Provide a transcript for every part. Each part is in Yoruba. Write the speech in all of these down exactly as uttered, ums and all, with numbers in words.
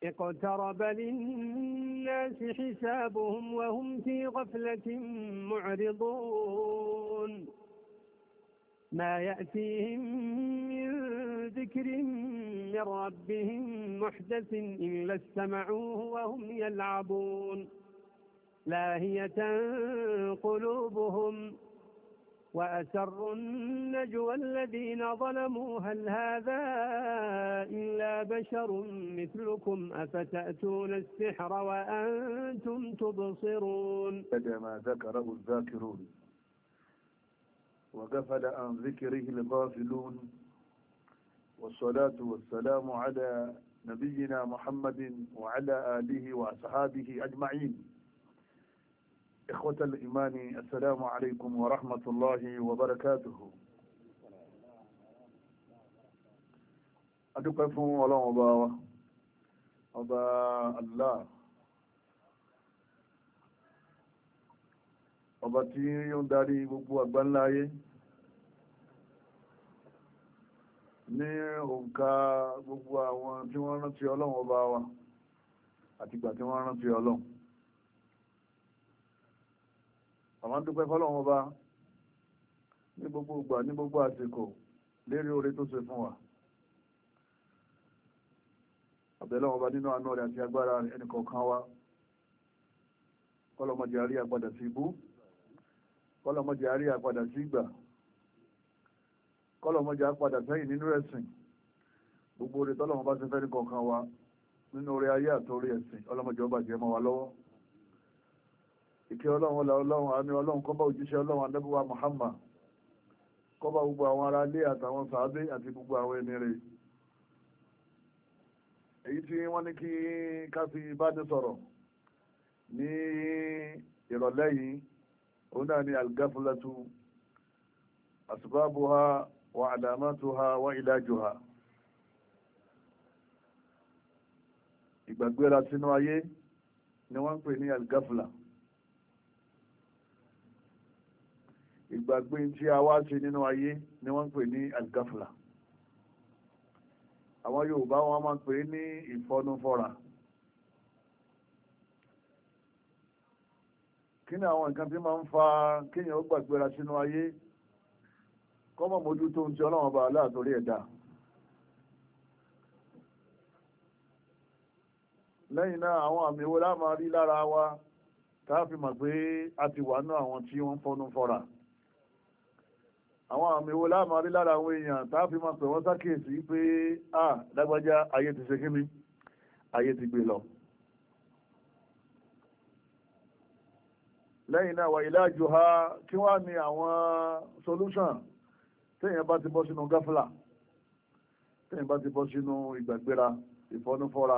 اقترب للناس حسابهم وهم في غفلة معرضون ما يأتيهم من ذكر من ربهم محدث إلا استمعوه وهم يلعبون لاهية قلوبهم وأسروا النجوى الذين ظلموا هل هذا إلا بشر مثلكم أفتأتون السحر وأنتم تبصرون. ما ذكره الذاكرون وغفل عن ذكره الغافلون والصلاة والسلام على نبينا محمد وعلى آله وأصحابه أجمعين. إخوة الإيمان السلام عليكم ورحمة الله وبركاته. أدوك فون ولا أبا أبا الله ọba tí ó ń darí gbogbo àgbáńláyé ní òǹkà gbogbo àwọn tí wọ́n rántí ọlọ́run ọba wa àti ìgbà tí wọ́n rántí ọlọ́run. àwọn dúpẹ́ fọ́lọ́run ọba ní gbogbo ìgbà ní gbogbo àsìkò lérí oore tó ṣe fún wa. àbẹ̀lọ́run ọba nínú àánú rẹ̀ àti agbára ẹnìkọ̀ọ̀kan wa kọ́lọ́mọdé àrí àpadà sí ibú, kọ́lọ́mọdé àrí àpadà sí ìgbà, kọ́lọ́mọdé àpadà sẹ́yìn nínú ẹ̀sìn. gbogbo oore tọ́lọ́run bá ṣe fẹ́ ní kọ̀ọ̀kan wa nínú oore ayé àtòrí ẹ̀sìn ọlọ́mọdé ọba jẹ́ mọ́ wa lọ́wọ́. ìkẹ́ ọlọ́run ọlá ọlọ́run àmì ọlọ́run kó bá òjíṣẹ́ ọlọ́run ànábì wa Muhammad, kó bá gbogbo àwọn ará ilé àtàwọn sàábé àti gbogbo àwọn ẹni rẹ̀. èyí tí wọ́n ní kí ká fi bá ní sọ̀rọ̀ ní ìrọ̀lẹ́ yìí òun náà ni al-ghaflatu asbabuha wa alamatuha wa ilajuha. ìgbàgbéra sínú ayé ni wọ́n ń pè ní al-ghafla. ìgbàgbé tí a wá ṣe nínú ayé ni wọ́n ń pè ní al-ghafla. àwọn Yorùbá wọn máa ń pè ní ìfọnúfọ́ra. kí ni àwọn nǹkan tí máa ń fa kéèyàn ó gbàgbéra sínú ayé kọ́mọ̀ mójú tó ń ti ọlọ́run ọba aláàtórí ẹ̀dá. lẹ́yìn náà àwọn àmì wo la máa rí lára wa tá a fi mọ̀ pé a ti wà náà àwọn tí wọ́n ń fọnú fọ́ra. àwọn àmì wo la máa rí lára àwọn èèyàn tá a fi mọ̀ pé wọ́n ṣàkíyèsí pé a lágbájá ayé ti ṣe kíni, ayé ti gbé lọ. lẹ́yìn náà wà ìlàjò ha kí wá ní àwọn solution tẹ́yìn bá ti bọ́ sínú gáfìlà, tẹ́yìn bá ti bọ́ sínú ìgbàgbéra, ìfọnúfọ́ra,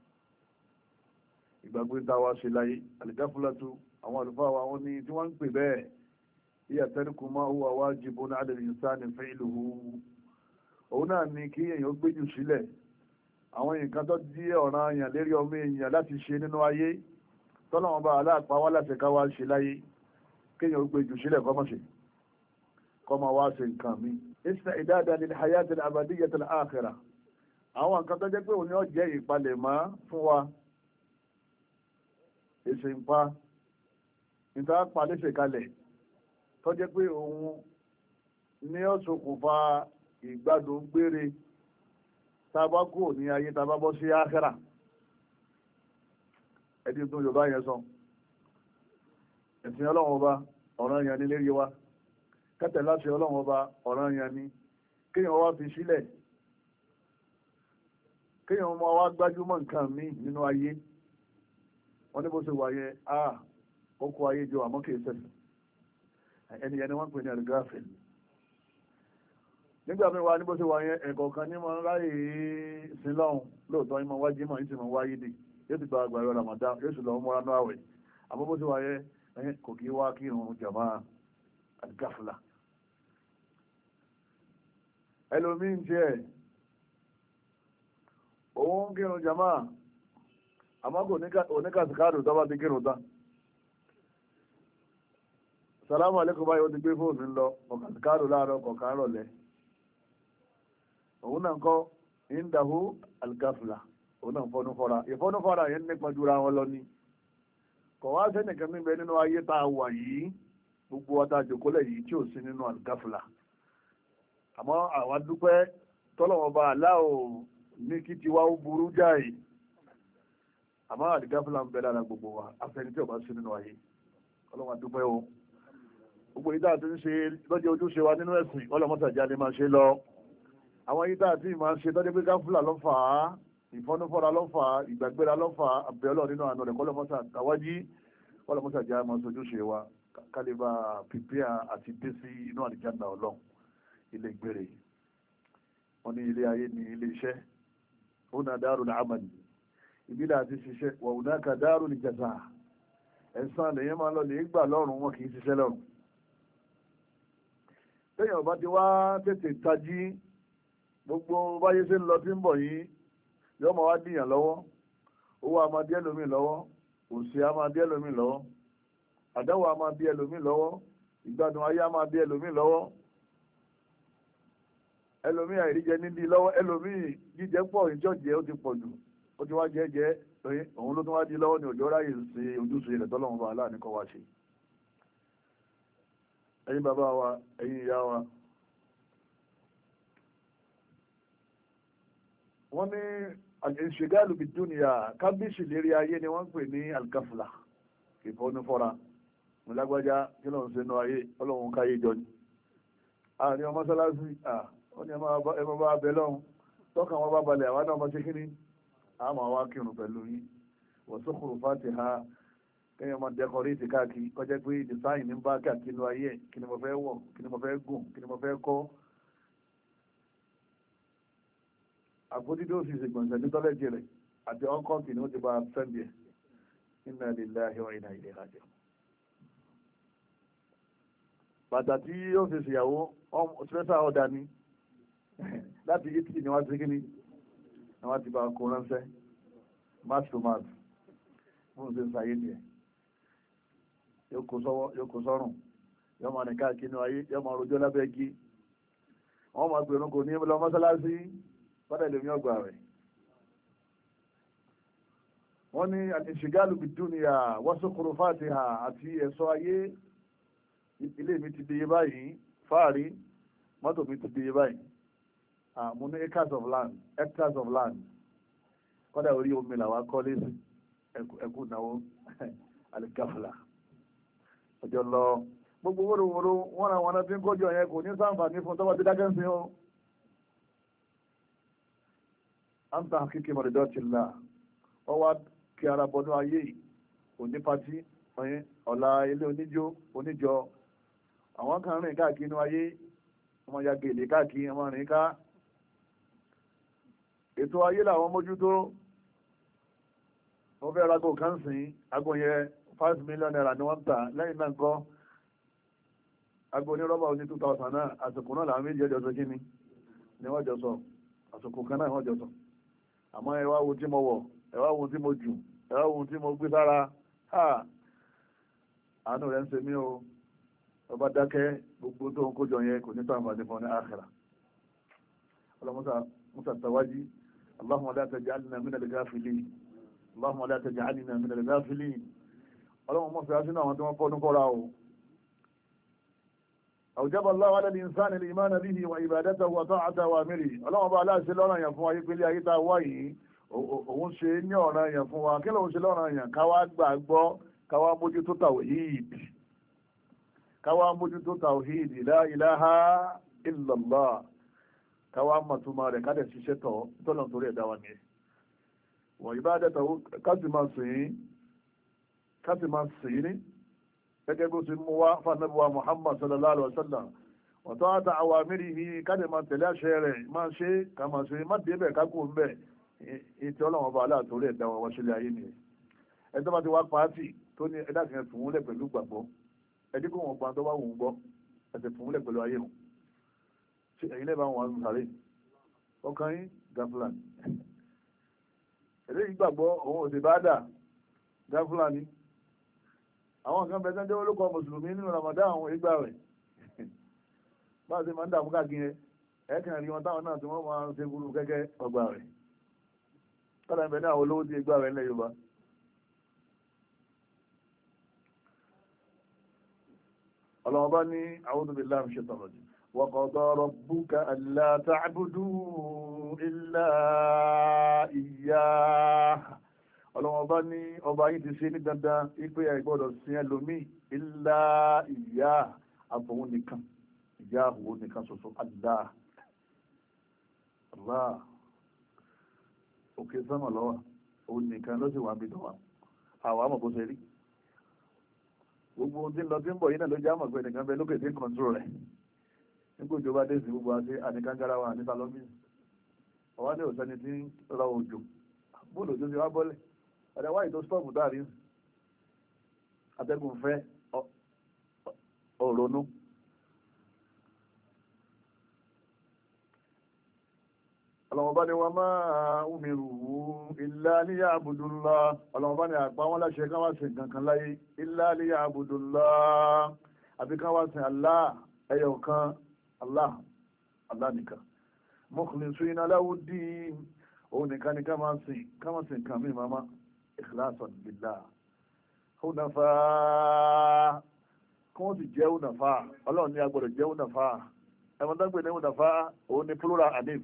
ìgbàgbé táwa ṣe láyé. àlìgáfìlàtú àwọn àlùfáà wa wọn ní tí wọ́n ń pè bẹ́ẹ̀ hiya tarku ma huwa wajibun ala al-insani fi'luhu. òun náà ni kí èèyàn gbéjù sílẹ̀ àwọn nǹkan tó di ọ̀ràn èèyàn lérí ọmọ èèyàn láti ṣe nínú ayé tọ́lọ́wọ́n bá aláàpá wá láti ká wá ṣe láyé, kéèyàn ó gbé jù sílẹ̀ kọ́mọ̀ ṣe kọ́mọ̀ wá ṣe nǹkan mi. isti'dadan lil hayati al-abadiyyati al-akhirah. àwọn nǹkan tó jẹ́ pé òun ni ó jẹ́ ìpalẹ̀mọ́ fún wa, èsì ń pa níta palẹ́sẹ̀ kalẹ̀ tó jẹ́ pé òun ní ó ṣokùnfà ìgbádùn gbére tá a bá kúrò ní ayé tá a bá bọ́ sí ákhírà. ẹni tó Yorùbá yẹn sọ ẹ̀sìn ọlọ́run ọba ọ̀ràn yẹn ní lérí wa, kẹ́tẹ̀ láti ọlọ́run ọba ọ̀ràn yẹn ní kéèyàn wá fi sílẹ̀, kéèyàn máa wá gbájúmọ́ nǹkan míì nínú ayé. wọ́n ní bó ṣe wà yẹn a ó kó ayé jọ àmọ́ kìí sẹ́sìn. ẹni yẹn ni wọ́n ń pè ní al-ghafil. nígbà míì wá ní bó ṣe wà yẹn ẹ̀kọ́ kan ní máa ń ráyè sílọ́hún lóòótọ́ ní máa wá jímọ̀ ní sì máa wáyé dì yóò ti gba àgbàrá Ramadan yóò sì lọ mọ́ra náà àwẹ̀. àmọ́ bó ṣe wà yẹn kò kí wá kí irun jàmá al-ghafla. ẹlòmíín tiẹ̀ òun kírun jàmá àmọ́ kò oníkàsíkàdù tó bá ti kírun tán. sàlámù alẹ́kùn báyìí ó ti gbé fóònù lọ ọ̀kàsíkàdù láàárọ̀ kọ̀ọ̀kan rọ̀lẹ́. òun náà kọ́ ìdáhù al-ghafla, òun náà fọ́nú fọ́ra ìfọ́nú fọ́ra yẹn nípa jura wọn lọ ní kò wá sẹ́nìkan níbẹ̀ nínú ayé tá a wà yìí gbogbo ọta jòkólẹ̀ yìí tí ò sí nínú àlùgáfìlà àmọ́ àwa dúpẹ́ tọ́lọ́wọ́n bá aláwọ̀ ní kí tiwa ó burú jáì àmọ́ àlùgáfìlà ń bẹ lára gbogbo wa afẹ́ni tí ò bá sí nínú ayé ọlọ́wọ́n dúpẹ́ o gbogbo yìí tá a ti ń ṣe lọ́jọ́ ojúṣe wa nínú ẹ̀sìn ọlọ́mọ́sàjá ni máa ṣe lọ àwọn yìí tá a ti máa ṣe tọ́jú pé gáfìlà ló fà á ìfọ́núfọ́ra ló fà á ìgbàgbéra ló fà á àbẹ̀ọ́lọ́ nínú àná rẹ̀ kọ́lọ́mọ́sà àwájí kọ́lọ́mọ́sàjá máa ṣojúṣe wa kálíbà pípíà àti dé sí inú àlìjánnà ọlọ́run ilé ìgbére wọn ní ilé ayé ní ilé iṣẹ́ ó na darul amal ibi láti ṣiṣẹ́ wa hunaka darul jazaa ẹ̀san lèyìn máa lọ lè gbà lọ́rùn wọn kì í ṣiṣẹ́ lọ́rùn lẹ́yìn ọba ti wá tètè tají gbogbo báyé ṣe ń lọ tí ń bọ̀ yìí yóò máa wá dìyàn lọ́wọ́ owó a máa dí ẹlòmíì lọ́wọ́ òṣì a máa dí ẹlòmíì lọ́wọ́ àdáwò a máa dí ẹlòmíì lọ́wọ́ ìgbádùn ayé a máa dí ẹlòmíì lọ́wọ́ ẹlòmíì àìríjẹ nídìí lọ́wọ́ ẹlòmíì jíjẹ pọ̀ ìjọ́jẹ́ ó ti pọ̀ jù ó ti wá jẹ́ jẹ́ òun ló tún wá di lọ́wọ́ ní òjò ráyè ṣe ojúṣe rẹ̀ tọ́lọ́run bá aláàánú kọ́ wá ṣe ẹ̀yin bàbá wa ẹ̀yin ìyá wa wọ́n ní al-inshigalu bid-dunya kábíyèsí lérí ayé ni wọ́n ń pè ní al-ghafla ìfọ́nufọ́ra lágbájá kí ló ń ṣe nú ayé ọlọ́run káyé jọ ni àárín ọmọ mọ́sálásí wọ́n ní ẹmọ bá bẹ lọ́hùn tọ́kàn wọn bá balẹ̀ àwọn náà mọ́ ṣe kíní àmọ́ wá kírun pẹ̀lú yín wa zukhrufatiha kẹ́yìn ọmọ dẹkọrẹ́tì káàkiri kọjá pé design ní bá káàkiri nú ayé kí ni mo fẹ́ wọ̀ kí ni mo fẹ́ gùn kí ni mo fẹ́ kọ́ àpótí tó sì ṣègbọ̀nsẹ̀ ní tọ́lẹ̀tì rẹ̀ àti ọ́nkọ́ǹtì ni ó ti bá fẹ́ǹdì ẹ̀ inna lillahi wa inna ilayhi raji'un. bàtà tí yóò fi ṣèyàwó special order ni láti italy ni wọ́n ti kí ni wọ́n ti bá kó ránṣẹ́ match to match fún ṣe ń ṣàyé nìyẹn yóò kó sọ́wọ́ yóò kó sọ́rùn yóò máa ní káàkiri ní ayé yóò máa rojọ́ lábẹ́ igi wọ́n máa gbèrún kò ní lọ mọ́sálásí fọ́dà ìlú ọgbà rẹ̀ wọ́n ní al-inshigalu bid-dunya wa zukhrufatiha àti ẹ̀ṣọ́ ayé ilé mi ti di iye báyìí fáàrí mọ́tò mi ti di iye báyìí mo ní acres of land hectares of land fọ́dà orí omi làwọn kọ́lé sí ẹkú náwó al-ghafla ọjọ́ lọ gbogbo wóróworó wọ́n ra wọn tí ń kójọ yẹn kò ní ṣàǹfààní fún tọ́wọ́ ti dákẹ́ sí o anta hakiki mọ̀lẹ́dọ́tìlá wọ́n wá kí ara bọ́nú ayé òní pátí ọ̀la ilé oníjó oníjọ àwọn kan rìn káàkiri inú ayé ọmọ ya gèlè káàkiri ọmọ rìn ká ètò ayé làwọn mójútó wọ́n fẹ́ rago kan sìn ago yẹn five million naira ni wọ́n ń tà lẹ́yìn náà kọ́ ago ní rọ́bà oní two thousand náà àsìkò náà làwọn méjì ọjọ́ sọ kí ni ni wọ́n jọ sọ àsìkò kan náà wọ́n jọ sọ àmọ́ ẹ wá wo tí mo wọ̀ ẹ wá wo tí mo jù ẹ wá wo tí mo gbé sára ha àánú rẹ̀ ń ṣe mí o ọba dákẹ́ gbogbo tó ń kójọ yẹn kò ní sàǹfààní fún ní àkhírà ọlọ́mọ́sà musa tàwájí allahumma la taj'alna min al-ghafilin allahumma la taj'alna min al-ghafilin ọlọ́mọ mọ́ fẹ́ sínú àwọn tí wọ́n fọ́nú kọ́ra o awjaba Allahu ala al-insani al-imana bihi wa ibadatahu wa ta'atahu wa amrihi ọlọ́mọ bá aláṣẹ lọ́rọ̀ yẹn fún wa yí pé ayé tá a wá yìí òun ṣe ní ọ̀ràn yẹn fún wa kí lóun ṣe lọ́ràn yẹn káwá gbàgbọ́ káwá mójútó tawhid káwá mójútó tawhid la ilaha illallah káwá mọ̀túnmá rẹ̀ kádẹ̀ ṣiṣẹ́ tọ̀ tọ́lọ̀ torí ẹ̀dá wa nìyẹn wọ̀nyí bá dẹ́ta káàsì máa sìn káàsì máa sìn ní gẹ́gẹ́ bó ti mú wá fanabuwa Muhammad sallallahu alaihi wa sallam ọ̀tọ́ àtà awamirihi kádẹ̀ máa tẹ̀lé àṣẹ rẹ̀ máa ṣe ká máa ṣe má débẹ̀ kákò ń bẹ̀ ètò ọlọ́wọ́n bá aláàtórí ẹ̀dá wa wáṣẹ́lẹ̀ ayé nìyẹn ẹjọ́ bá ti wá pàátì tó ní ẹ̀dá kan fún un lẹ̀ pẹ̀lú gbàgbọ́ ẹdí kó wọn gbọ́n tó bá wù ú gbọ́ ẹsẹ̀ fún un lẹ̀ pẹ̀lú ayé wọn ṣe ẹ̀yin lẹ́bàá wọn ń sáré ọkàn yín gáfúlà ní eléyìí gbàgbọ́ òun ò sì bá dà gáfúlà ní àwọn kan bẹ̀rẹ̀ sẹ́ńdẹ́ olókọ mùsùlùmí nínú Ramadan àwọn ìgbà rẹ̀ bá a ṣe máa ń dààmú káàkiri ẹ̀ kàn rí wọn táwọn náà tí wọ́n máa ń ṣe burú kẹ́kẹ́ ọgbà rẹ̀ kọ́lá ìbẹ̀ ní àwọn olówó tí gbà rẹ̀ ńlẹ̀ Yorùbá. ọlọ́wọ́ bá ní a'udhu billahi minash shaitanir rajim wa qada rabbuka alla ta'budu illa iyyah. ọlọ́wọ́ bá ní ọba yìí ti ṣe ní dandan ipé ẹ gbọ́dọ̀ sin ẹlòmí illa iyyah àfọwọ́ nìkan ìyá òun nìkan ṣoṣo Allah Allah òkè sánmà lọ́wọ́ òun nìkan ló sì wà bí dọ́wà àwọn àmọ̀ bó ṣe rí gbogbo ohun tí ń lọ tí ń bọ̀ yìí náà ló jẹ́ àmọ̀ pé nìkan bẹ lókè tí ń kọ̀ntró rẹ̀ nígbà ìjọba dé sí gbogbo àti àníkangara wa níta lọ́mí ọwá ní òsẹ́ni tí ń rọ òjò bóòlù tó ti wá bọ́lẹ̀ ọ̀dẹ̀ wáyé tó stọ́ọ̀bù dáàrí atẹ́gùn fẹ́ ọ̀rọ̀nú ọlọ́wọ́bá ni wọ́n máa umiru illa liya'budullah ọlọ́wọ́bá ni àpá wọn láṣẹ ká wá sí kankan láyé illa liya'budullah àbí ká wá sí Allah ẹyọ kan Allah Allah nìkan mukhlisina lahu-d-din òun nìkan ni ká máa sìn ká máa sìn kan mí mama ikhlasan lillah hunafa kí wọ́n sì jẹ́ hunafa ọlọ́run ní agbọ́dọ̀ jẹ́ hunafa ẹ̀mọ́dágbé ní hunafa òun ni plural hanif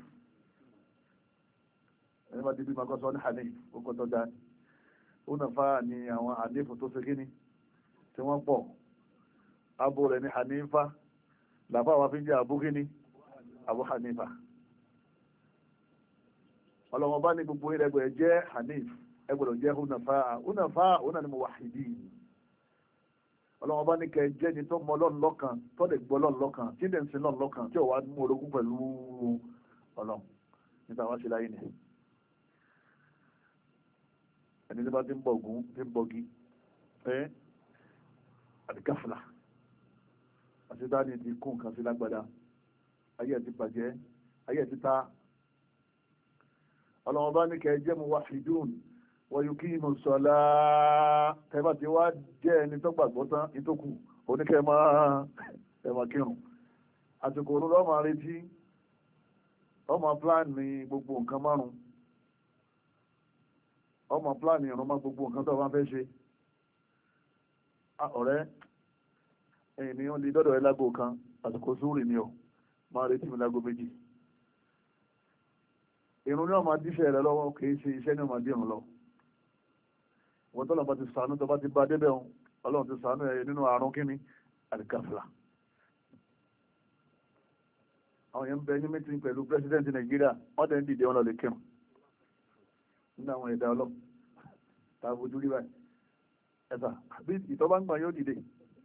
ẹni bá ti bí makọ́ sọ ní hanif ó kọ́ tó dá hunafa ni àwọn hanif tó ṣe kíní tí wọ́n pọ̀ abo rẹ̀ ní hanifa làbá wa fi ń jẹ́ abu kíní abu hanifa ọlọ́wọ́n bá ní gbogbo ẹgbẹ̀rẹ̀ jẹ́ hanif ẹgbẹ̀rẹ̀ jẹ́ hunafa hunafa òun náà ni muwahhidin ọlọ́wọ́n bá ní kẹ jẹ́ ni tó mọ Ọlọ́run lọ́kan tó lè gbọ́ Ọlọ́run lọ́kan tí lè ń sin Ọlọ́run lọ́kan tí ò wá mú orogún pẹ̀lú Ọlọ́run níta wá sí láyé ni ẹni tí bá ti ń bọ̀ ògún tí ń bọ̀gí ẹ́ àdìgáfìlà àti dání ti kún nǹkan sí lágbádá ayé ẹ̀ ti bàjẹ́ ayé ẹ̀ ti ta ọlọ́wọ́n bá ní kẹ jẹ́ muwahhidun wa yuqimu ssalah tẹ́bà tí wá jẹ́ ẹni tó gbàgbọ́ tán ìtókù oníkẹ́ máa ẹ̀mà kírun àsìkò òun lọ́mọ retí ọmọ pláàni gbogbo nǹkan márùn ọmọ pláàni ìrún má gbogbo nǹkan tó bá fẹ́ ṣe ọ̀rẹ́ ẹ̀yìn ni wọ́n lè dọ́dọ̀ ẹ lágbo kan àsìkò súrì ni ọ máa retí mi lágbo méjì ìrún ní ọmọ díṣẹ́ rẹ lọ́wọ́ kìí ṣe iṣẹ́ ní ọmọ dírun lọ wọ́n tọ́lọ̀ bá ti sànú tó bá ti bá débẹ̀ ohun ọlọ́run ti sànú ẹ̀ nínú àrùn kíní àdìgáfìlà àwọn èèyàn ń bẹ ní mítí pẹ̀lú pírẹsidẹ́ntì nàìjíríà wọ́n tẹ̀ ń dìde wọn lọ lè kírun nínú àwọn ẹ̀dá ọlọ́run tá a fojú rí báyìí ẹ̀sà àbí ìtọ́ bá ń gbọ̀n yóò dìde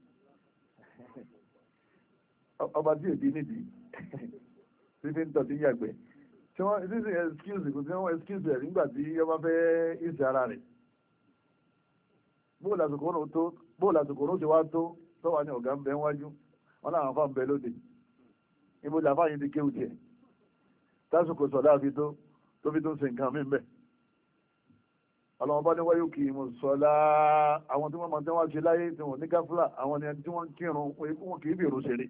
ọba tí èdè nídìí fífi ń tọ́ sí yàgbẹ́ tí wọ́n this is excuse kò sí wọ́n excuse rẹ̀ nígbà tí ọba fẹ́ ìsì ara rẹ̀ bóòlù àsìkò òun tó bóòlù àsìkò òun ti wá tó tọ́wà ní ọ̀gá ń bẹ wájú wọn láwọn afá ń bẹ lóde ibo làfá yìí ti kéwù tiẹ̀ tásìkò sọ̀dá fi tó tó fi tó ń ṣe nǹkan mí bẹ́ẹ̀ ọlọ́wọ́n bá ní wáyé kì í mú sọ́lá àwọn tí wọ́n máa ń tẹ́wọ́n ṣe láyé tí wọ́n ní gáfúlà àwọn ni tí wọ́n kírun wọn kì í bèrò ṣeré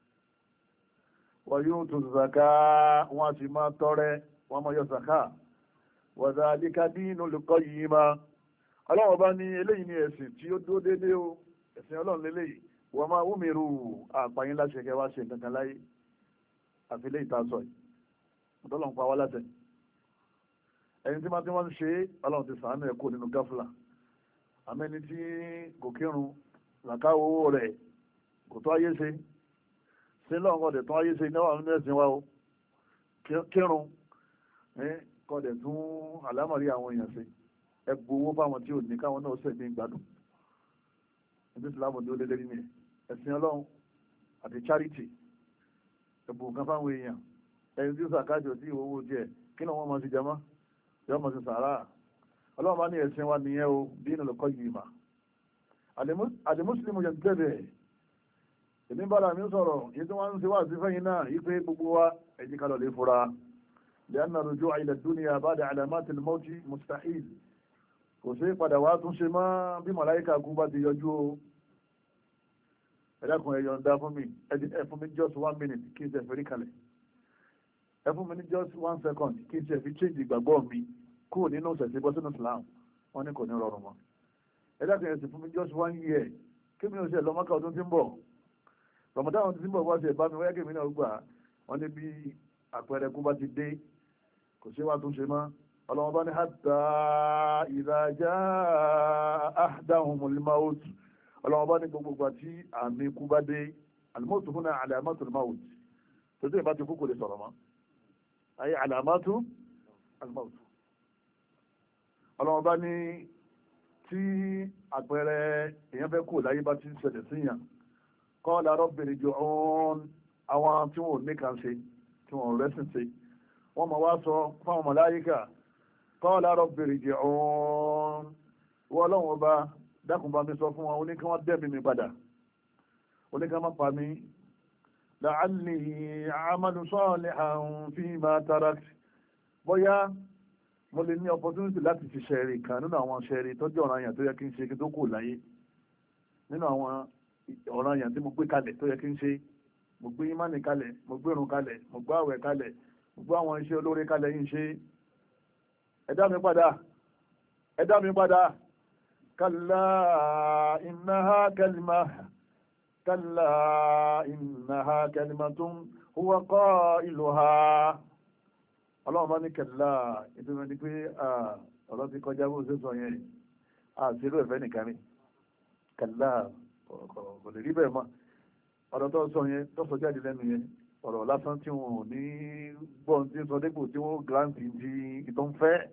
wọ́n yóò tó zaka wọ́n á sì máa tọrẹ wọ́n máa yọ zaka wa dhalika dinul qayyima ọlọ́wọ́n bá ní eléyìí ní ẹ̀sìn tí ó dúró déédéé o ẹ̀sìn ọlọ́run lélẹ́yìí wọ́n máa umiru àpàyín láṣẹ kẹ wá ṣe kankan láyé àfi lè ta sọ yìí ọlọ́run pa wá láṣẹ ẹni tí máa tí wọ́n ń ṣe ọlọ́run ti sàánú ẹ̀kọ́ nínú gáfúlà àmẹ́ni tí kò kírun làkáwọ́ owó rẹ̀ kò tó ayé ṣe sí lọ́wọ́ ọ̀dẹ̀ tó ayé ṣe náwà nínú ẹ̀sìn wa o kírun kọ́dẹ̀ tún àlámọ̀rí àwọn èèyàn ṣe ẹgbò owó fáwọn tí ò ní káwọn náà sẹ̀mí ìgbádùn ní ìsìlámù ní ó lé lérí ní ẹ̀sìn ọlọ́run àti charity ẹgbò nǹkan fáwọn èèyàn ẹni tí ó sàkájọ sí owó jẹ kí náà wọ́n mọ̀ sí jẹmọ́ yọ́ mọ̀ sí sàárà ọlọ́run bá ní ẹ̀sìn wa nìyẹn o dinul qayyima àdìmúsùlùmù yẹn tẹ́bẹ̀ èmi bára mi sọ̀rọ̀ yìí tí wọ́n ń ṣe wá sí fẹ́yìn náà yí pé gbogbo wa ẹ̀jí kalọ̀ lè fura lianna rujua ila dunya ba'da alamatil mawti mustahil kò sí padà wá tún ṣe mọ́ bí màláíkà kú bá ti yọjú o ẹ̀dàkùn ẹ̀yọ̀ ń dá fún mi ẹ fún mi just one minute kí n ṣe fẹ́rí kalẹ̀ ẹ fún mi ní just one second kí n ṣe fi change ìgbàgbọ́ mi kúrò nínú ṣẹ̀ṣẹ̀ bọ́ sínú Islam wọ́n ní kò ní rọrùn mọ́ ẹ̀dá kan ẹ̀sìn fún mi just one year kí mi ò ṣe lọ́mọ́ká ọdún tí ń bọ̀ Ramadan ọdún tí ń bọ̀ bá ṣe bá mi wáyé kí mi náà gbà wọ́n ní bí àpẹẹrẹ kú bá ti dé kò ṣe wá tún ṣe mọ́ ọlọ́wọ́n bá ní hatta idha jaa ahdahumul maut ọlọ́wọ́n bá ní gbogbo àti àmì kú bá dé al-maut huna alamatul maut tó dé ìbá ti kú kò lè sọ̀rọ̀ mọ́ ayé alamatu al-maut ọlọ́wọ́n bá ní tí àpẹẹrẹ èèyàn fẹ́ kú láyé bá ti ṣẹlẹ̀ síyàn qala rabbi irji'un àwọn tí wọ́n ní kan ṣe tí wọ́n rẹ́sìn ṣe wọ́n ma wá sọ fáwọn màláíkà qala rabbi irji'un wọ́n lọ́wọ́ bá dákùnbá mi sọ fún wọn ó ní kí wọ́n dẹ́mi mi padà ó ní kí wọ́n má pa mí la'alli a'malu salihan fima tarakt bóyá mo lè ní opportunity láti fi ṣẹ̀rí kan nínú àwọn ṣẹ̀rí tọ́jú ọ̀ranyàn tó yẹ kí n ṣe kí tó kù láyé nínú àwọn ọ̀ranyàn tí mo gbé kalẹ̀ tó yẹ kí n ṣe mo gbé ìmánì kalẹ̀ mo gbé ìrun kalẹ̀ mo gbé àwẹ̀ kalẹ̀ mo gbé àwọn iṣẹ́ olóore kalẹ̀ yìí ṣe ẹ dá mi padà ẹ dá mi padà kalla innaha kalima kalla innaha kalimatun huwa qailuha ọlọ́run bá ní kalla ìtumọ̀ ní pé ọ̀rọ̀ ti kọjá bó ṣe sọ yẹn àṣírí ẹ̀fẹ́ nìkan rí kalla kò lè rí bẹ́ẹ̀ mọ́ ọ̀rọ̀ tó sọ yẹn tó sọ jáde lẹ́nu yẹn ọ̀rọ̀ lásán tí wọn ò ní gbọ́n tí sọ dépò tí wọ́n gírántì di ìtọ́ ń fẹ́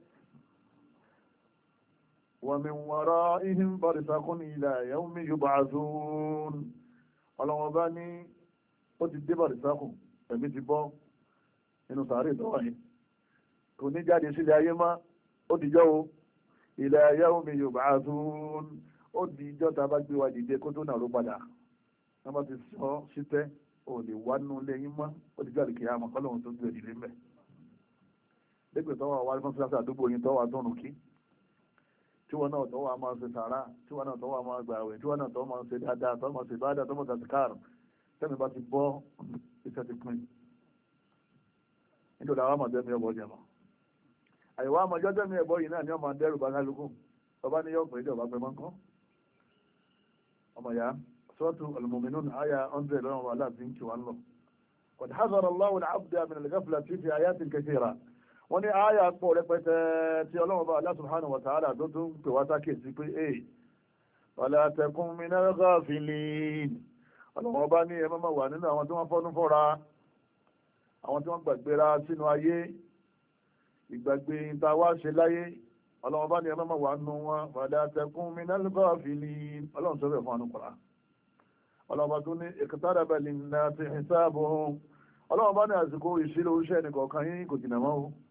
wa min wara'ihim barzakun ila yawmi yub'athun ọlọ́wọ́n bá ní ó ti dé barzakun ẹ̀mí ti bọ́ nínú sàárè tó wáyé kò ní jáde sílẹ̀ ayé má ó dìjọ́ o ila yawmi yub'athun ó dìjọ́ tá a bá gbé wa dìde kó tó náà ló padà wọ́n bá ti sọ sípẹ́ ò lè wá nínú lẹ́yìn mọ́ ó ti jáde kìí àmọ́ kọ́lọ́hún tó gbé ìdílé mẹ́ lẹ́gbẹ̀ẹ́ tọ́wọ́ wá fún síláṣà àdúgbò yín tọ́wọ́ tó nù kí tí wọ́n náà tọ́wọ́ máa ṣe sàárà tí wọ́n náà tọ́wọ́ máa gbà àwẹ̀ tí wọ́n náà tọ́wọ́ máa ṣe dáadáa tọ́wọ́ máa ṣe báadáa tọ́wọ́ máa ṣe káàrù tẹ́mi bá ti bọ́ iṣẹ́ ti pin nítorí àwọn àmọ̀jọ́ mi ẹ̀bọ̀ jẹ̀mọ́ àyẹ̀wò àmọ̀jọ́ tẹ́mi ẹ̀bọ̀ yìí náà ni wọ́n máa dẹ́rù bá kálukú ọba ní yọ̀ọ̀pẹ̀ ìjọba pẹ̀ mọ́kàn ọmọ ya سورة المؤمنون آية أنزل لهم ولا تنكي والله قد حذر الله العبد من الغفلة في آيات كثيرة wọ́n ní àyà pọ̀ rẹpẹtẹ tí ọlọ́run bá Allah subhanahu wa ta'ala tó tún pè wá sákèsí pé ẹ̀ wala takun minal ghafilin ọlọ́run bá ní ẹ máa wà nínú àwọn tí wọ́n fọ́nú fọ́ra àwọn tí wọ́n gbàgbéra sínú ayé ìgbàgbé ìta wá ṣe láyé ọlọ́run bá ní ẹ máa wà nínú wọn wala takun minal ghafilin ọlọ́run tó bẹ̀ fún anúkọ̀rá ọlọ́run bá tún ní iqtaraba linnasi hisabuhum ọlọ́run bá ní àsìkò ìṣirò iṣẹ́ nìkọ̀ọ̀kan yín kò jìnà mọ́ o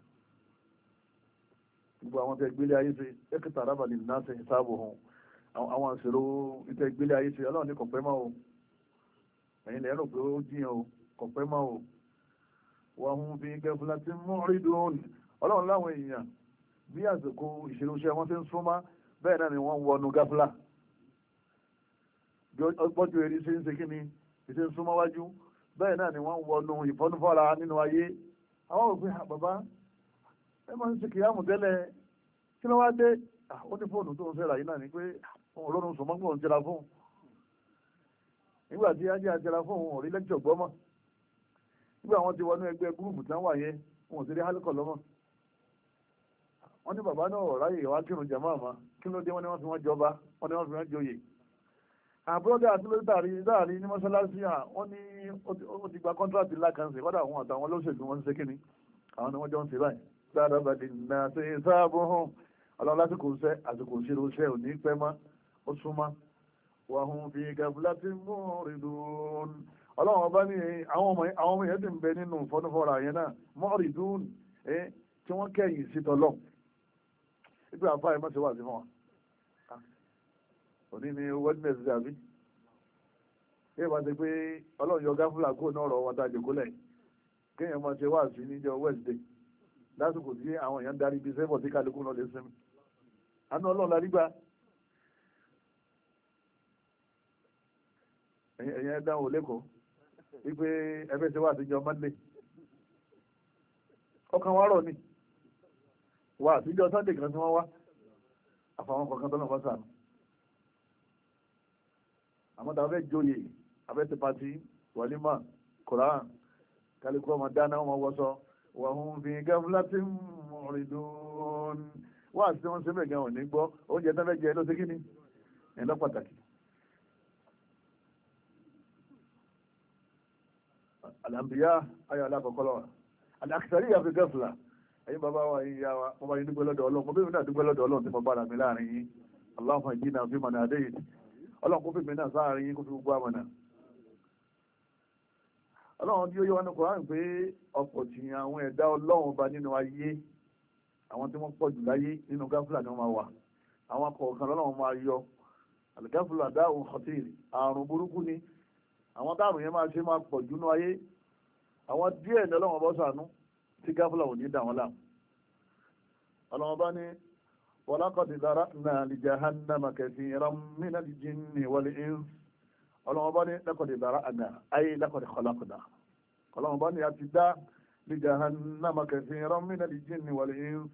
gbogbo àwọn tẹ́ gbélé ayé ṣe iqtaraba linnasi hisabuhum àwọn ìṣirò ìtẹ́ gbélé ayé ṣe ọlọ́run ní kò pẹ́ mọ́ o ẹ̀yin lẹ́rù pé ó jiyàn o kò pẹ́ mọ́ o wa hum fi ghaflatin mu'ridun ọlọ́run láwọn èèyàn bí àsìkò ìṣirò iṣẹ́ wọn ti ń súnmọ́ bẹ́ẹ̀ náà ni wọ́n wọnú gáfúlà ọgbọ́jú eré ṣe ń ṣe kí ni ìṣe ń súnmọ́ wájú bẹ́ẹ̀ náà ni wọ́n wọnú ìfọ́núfọ́ra nínú ayé àwọn òfin bàbá ẹ máa ń ṣe kìyàmù tẹ́lẹ̀ kí ló wá dé ó ní fóònù tó ń fẹ́ rà yìí náà ni pé òun lónìí sùn mọ́gbọ́n ń jẹra fóun nígbà tí ajé àjẹra fóun ò rí lẹ́kítọ̀ gbọ́ mọ́ nígbà wọn ti wọnú ẹgbẹ́ gúrùpù tí wọ́n wà yẹn wọn ò sí rí hálùkọ̀ lọ́mọ́ wọ́n ní bàbá náà ráyè wá kírun jàmáà àmọ́ kí ló dé wọ́n ní wọ́n fi wọ́n jọba wọ́n ní wọ́n fi wọ́n joyè àbúrọ́dà àti lórí tààrí dáàrí ní mọ́sálásí à wọ́n ní ó ti gba kọ́ńtrátì lákànṣe kọ́dà àwọn àtàwọn olóṣèlú wọn ń ṣe kíni àwọn ni wọ́n jọ ń ṣe báyìí dáadáa bá di nà ṣe sáàbù hàn ọlọ́run lásìkò iṣẹ́ àsìkò ìṣirò iṣẹ́ ò ní pẹ́ mọ́ ó súnmọ́ wà hùn fi gaflati mu'ridun ọlọ́run ọba ní àwọn ọmọ yẹn ti ń bẹ nínú fọ́nufọ́ra yẹn náà mu'ridun tí wọ́n kẹ́yìn sí tọ́lọ́ ìgbà àfáà mọ́sẹ̀ wà sí fún wa òní ni wednesday dàbí ẹ bá ti pé ọlọ́run yọ gáfúlà kó náà rọ̀ wọn tá a jòkó lẹ̀ kéèyàn máa ṣe wá sí níjọ́ wednesday lásìkò tí àwọn èèyàn darí ibi sẹ́fọ̀ tí kálukú náà lè sinmi àánú ọlọ́run la nígbà ẹ̀yìn ẹ̀dá wò lẹ́kọ̀ọ́ wípé ẹgbẹ́ ṣe wá àtijọ́ monday ọkàn wa rọ̀ ni wá àtijọ́ sunday kan tí wọ́n wá àfàwọn kọ̀ọ̀kan tó náà bá sànù àmọ́ tàbí fẹ́ jóye abẹ́ ti pati wàlímà koran kálukú ọmọ dáná ọmọ wọ́sọ wà hún fi gẹ́fúlá tí mọ̀rìndún wá àti wọ́n ṣe mẹ́gàn ò ní gbọ́ oúnjẹ tó fẹ́ jẹ ló ṣe kí ni ẹ̀ lọ pàtàkì. àlàmbíyá ayọ̀ alákọ̀ọ́kọ́ lọ́wọ́ àlàkìtàrí àfi gẹ́fúlá ẹ̀yin bàbá wa yìí yá wa mo bá yín dúpẹ́ lọ́dọ̀ ọlọ́run mo bí mi náà dúpẹ́ lọ́dọ̀ ọlọ́run tí mo bára mi láàrin yín Allahumma ìjìnà fi mọ̀nà àdéhìí ọlọ́run kó fi mi náà sáàrin yín kó fi gbogbo àmọ̀nà ọlọ́run tí ó yẹ wọn ní Kùránì pé ọ̀pọ̀ tí àwọn ẹ̀dá ọlọ́run bá nínú ayé àwọn tí wọ́n pọ̀ jù láyé nínú gáfúlà ni wọ́n máa wà àwọn kọ̀ọ̀kan lọ́lọ́run máa yọ àlùgáfúlà dáhùn kọ̀tìrì àrùn burúkú ni àwọn táàrùn yẹn máa ṣe máa pọ̀ jù nínú ayé àwọn díẹ̀ ní ọlọ́run bọ́ sànú tí gáfúlà ò ní dà wọ́n láàmú ọlọ́run bá ní walaqad zara'na li jahannama kathiran mina al-jinni wal-ins ọlọ́run bá ní laqad zara'na ay laqad khalaqna ọlọ́run bá ní a ti dá li jahannama kathiran mina al-jinni wal-ins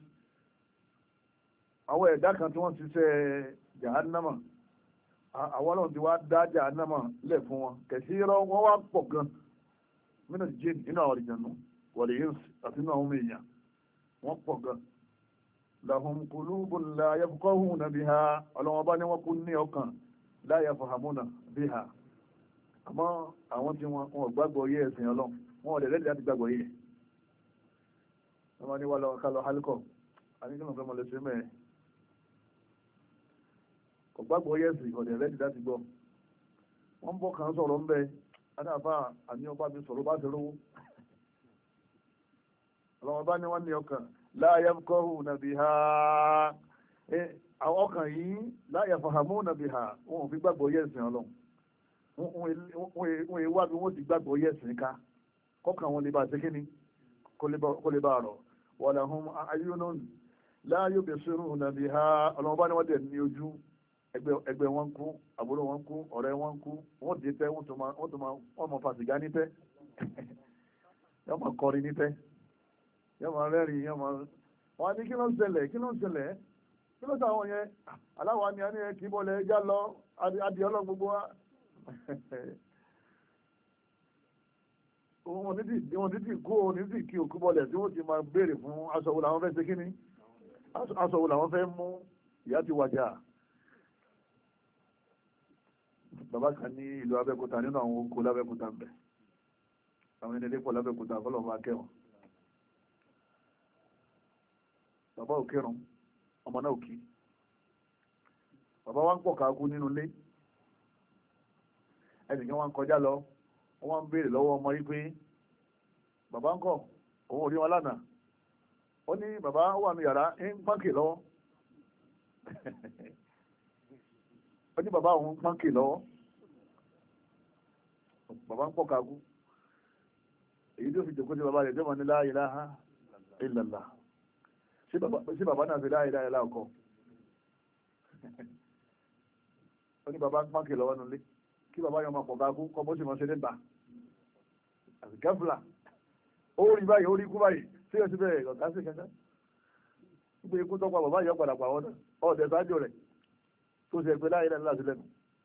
àwọn ẹ̀dá kan tí wọ́n ti ṣe jahannama àwọn ọlọ́run ti wá dá jahannama lẹ̀ fún wọn kathiran wọ́n wá pọ̀ gan mina al-jinni nínú àwọn ìjànú wal-ins àti nínú àwọn èèyàn wọ́n pọ̀ gan lahum qulubun la yafqahuna biha ọlọ́wọ́n bá ní wọ́n kú ní ọkàn la yafhamuna biha àmọ́ àwọn tí wọ́n gbàgbọ́ yé ẹ̀sìn ọlọ́run wọ́n lè rẹ́dí láti gbàgbọ́ yé wọ́n máa ní wà lọ́wọ́ kálọ̀ hálùkọ̀ àníkí lọ́fẹ́ mọ̀ lè ṣe mẹ́ẹ̀ kò gbàgbọ́ yé ẹ̀sìn ọ̀dẹ̀ rẹ́dí láti gbọ́ wọ́n bọ́ kàn sọ̀rọ̀ ńbẹ adáfà àní ọba mi sọ̀rọ̀ bá ti rówó ọlọ́wọ́n bá ní wọ́n ní ọkàn la yafqahuna biha àwọn ọkàn yìí la yafhamuna biha wọn ò fi gbàgbọ́ yẹ̀sìn ọlọ́run wọn èèwà bí wọ́n ti gbàgbọ́ yẹ̀sìn ká kọ́kàn wọn lè bá ṣe kíni kó lè bá rọ̀ walahum a'yunun la yubsiruna biha ọlọ́run bá ní wọ́n dẹ̀ ní ojú ẹgbẹ́ wọn kú àbúrò wọn kú ọ̀rẹ́ wọn kú wọ́n dé tẹ́ wọ́n tó máa mọ̀ fàṣìgá ní tẹ́ yọ́ máa kọrin ní tẹ́ yọmọ rẹ́rìn yọmọ wọn ní kí ló ń ṣẹlẹ̀ kí ló ń ṣẹlẹ̀ kí ló sàwọn yẹn aláwa ni a ní kí bọ́lẹ̀ ẹja lọ adì ọlọ́run gbogbo wa wọn ní tí kó ní tí kí òkú bọ́lẹ̀ tí wọ́n ti máa béèrè fún aṣọ wo làwọn fẹ́ ṣe kí ni aṣọ wo làwọn fẹ́ mú ìyá ti wàjà bàbá kan ní ìlú Abẹ́òkúta nínú àwọn oko lábẹ́òkúta ń bẹ̀ àwọn ẹni lẹ́pọ̀ lábẹ́òkúta fọlọ́ máa kẹ́wọ̀n bàbá ò kírun ọmọ náà ò kí bàbá wa ń pọ̀ káàkú nínú ilé ẹnìkan wa ń kọjá lọ wọ́n wá ń béèrè lọ́wọ́ ọmọ yìí pé bàbá ń kọ̀ òun ò rí wọn lánàá ó ní bàbá wà ní yàrá ń pàǹkì lọ́wọ́ ó ní bàbá òun pàǹkì lọ́wọ́ bàbá ń pọ̀ káàkú èyí tó fi jòkó sí bàbá rẹ̀ tó mọ̀ ní la ilaha illallah sí bàbá náà fi láyé láyé láàkọ́ ó ní bàbá pàǹkì lọ́wọ́ nulẹ̀ kí bàbá yọ máa pọ̀ ká kú kọ́ bó sì máa ṣe níta àti gẹ́fúlà ó rí báyìí ó rí ikú báyìí sí ẹ̀sìn bẹ́ẹ̀ ọ̀gá sí kẹta gbé ikú tọ́pa bàbá yọ padà pa ọ́nà ọ̀dẹ̀ sáájú rẹ̀ tó ṣe pé láyé láyé láti lẹ́nu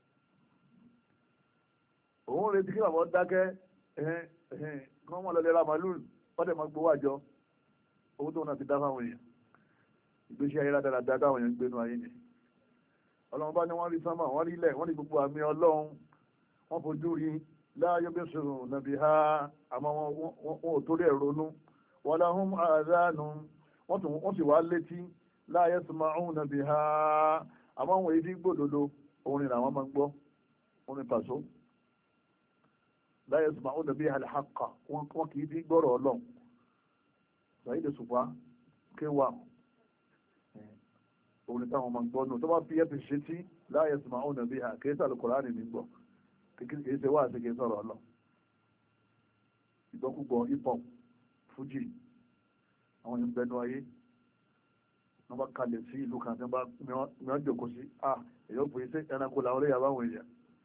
òun retí kí bàbá dákẹ́ ẹ̀hẹ́n ẹ̀hẹ́n kí wọ́n mọ̀ lọ́lẹ́ ra màálù ọ̀dẹ̀ máa gbowó àjọ owó tó náà ti dá fáwọn èèyàn ìgbésí ayé rádáradá táwọn èèyàn ń gbénu ayé ni ọlọ́run bá ní wọ́n rí sánmà wọ́n rí ilẹ̀ wọ́n rí gbogbo àmì ọlọ́run wọ́n fojú rí láàyò bí sọ̀rọ̀ nàbí ha àmọ́ wọn ò torí ẹ̀ ronú wọ́n láhùn àdánù wọ́n sì wá létí láàyè sọ̀mọ́ nàbí ha àmọ́ wọn èyí tí gbòdodo orin làwọn máa ń gbọ́ orin pàṣọ láàyè sọ̀mọ́ nàbí ha lẹ́hàkà wọn kì í fi gbọ́rọ̀ ọlọ́run sàyídẹ̀ sùpá kéwàá òun táwọn ọmọ gbọ́ nù tó bá fi ẹ́ fi ṣe tí láyé sùn máa ń nàbí ha kìí sàlù Kùránì ní gbọ́ kìí ṣe wá àti kìí sọ̀rọ̀ ọlọ́ ìgbọ́kúgbọ́ hip hop fújì àwọn èèyàn bẹnu ayé wọ́n bá kalẹ̀ sí ìlú kan tí wọ́n bá mìíràn jòkó sí à èyí ó pè é sí ẹranko làwọn olóyè àbáwọn èèyàn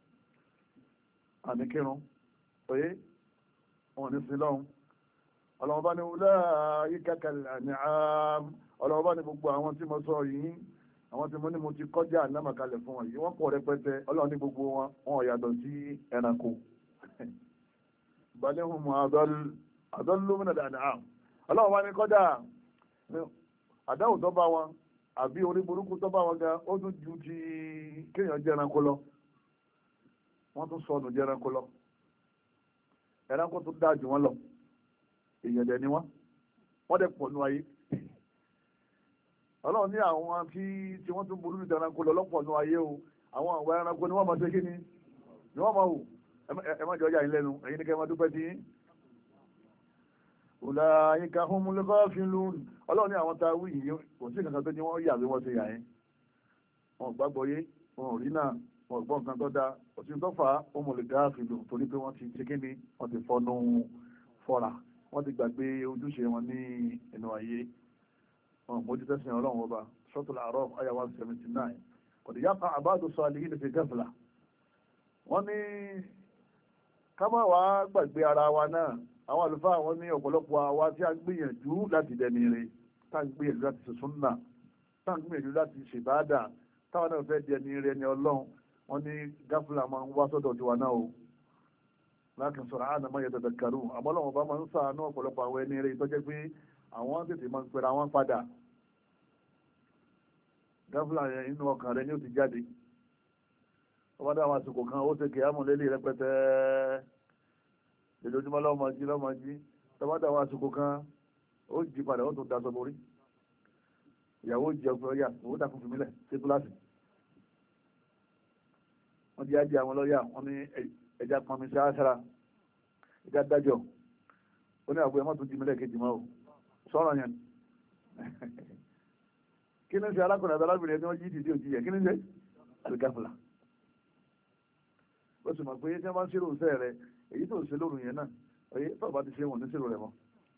àní kírun oyé wọn ní sí lọ́hùn ọlọ́wọ́n bá ní wúlá yíká kalẹ̀ àní àám ọlọ́wọ́ bá ní gbogbo àwọn tí mo sọ yìí àwọn tí mo ní mo ti kọjá àlámàkalẹ̀ fún wọn yìí wọ́n pọ̀ rẹpẹtẹ ọlọ́run ní gbogbo wọn wọn yàtọ̀ sí ẹranko balẹ̀ hùn mọ́ àdọ́lómìnà dáadáa ọlọ́run wá ní kọjá àdáhùn tó bá wọn àbí orí burúkú tó bá wọn ga ó tún ju ti kéèyàn jẹ́ ẹranko lọ wọ́n tún sọnù jẹ́ ẹranko lọ ẹranko tún dáa jù wọ́n lọ èèyàn dẹ̀ ni wọ́n wọ́n dẹ̀ pọ̀ nù ayé ọlọ́run ní àwọn tí tí wọ́n tún burú níta ẹranko lọ lọ́pọ̀ nù ayé o àwọn àwọn ẹranko ni wọ́n máa ṣe kí ni ni wọ́n máa wù ẹ má jọ ọjà yín lẹ́nu ẹ̀yin ní kẹ́ máa dúpẹ́ sí yín. ulaika humul ghafilun ọlọ́run ní àwọn tá a wí yìí kò sí kankan tó ní wọ́n yà bí wọ́n ṣe yà yẹn wọn gbàgbọ́ yé wọn ò rí náà wọn gbọ́ nǹkan tó dáa òsì tó fà á humul ghafilun torí pé wọ́n ti ṣe kí ni wọ́n ti fọnú fọ́ra wọ́n ti gbàgbé ojúṣe wọn ní inú ayé wọn mójú tẹ́sìn ọlọ́run ọba Suratul A'raf àyá one seventy nine qad yaqa ba'du salihin fi ghafla wọ́n ní ká má wàá gbàgbé ara wa náà àwọn àlùfáà wọn ní ọ̀pọ̀lọpọ̀ àwa tí a gbìyànjú láti dẹni rẹ̀ tá a gbìyànjú láti ṣe súnnà tá a gbìyànjú láti ṣe ìbádà táwọn náà fẹ́ dẹni rẹ̀ ní ọlọ́run wọn ní gáfúlà máa ń wá sọ́dọ̀ tiwa náà o lákin sọ̀rọ̀ àná máa yẹ dandan kàrú àmọ́ lọ́wọ́ bá máa ń sàánú ọ̀pọ̀lọpọ̀ àwọn ẹni rẹ̀ tó jẹ́ pé àwọn tètè máa ń pera wọn padà gáfúlà yẹn inú ọkàn rẹ̀ ni ó ti jáde ọba dá àwọn àsìkò kan ó ṣe kìámù lélẹ̀ rẹpẹtẹ lójoojúmọ́ lọ́mọ jí lọ́mọ jí tọ́ba dá àwọn àsìkò kan ó jí padà ó tún daṣọ borí ìyàwó jẹ ọkùnrin ọyà owó dàkún fún mi lẹ̀ sí kíláàsì wọ́n di ajé àwọn lọ́ọ̀yà wọ́n ní ẹja pọnmi sí àṣàrà ẹja dájọ́ ó ní àbúrò ẹ̀ má tún jí mi lẹ́ẹ̀kejì mọ́ o sọ̀rọ̀ yẹn kí ni ṣe alákùnrin àti alábìnrin ẹni wọ́n jí ìdí òjì yẹ kí ni ṣe àlùgáfùlà ó sì mọ̀ pé tí wọ́n bá ń ṣírò iṣẹ́ rẹ èyí tó ṣe lóru yẹn náà èyí tó bá ti ṣe wọn ní ṣírò rẹ mọ́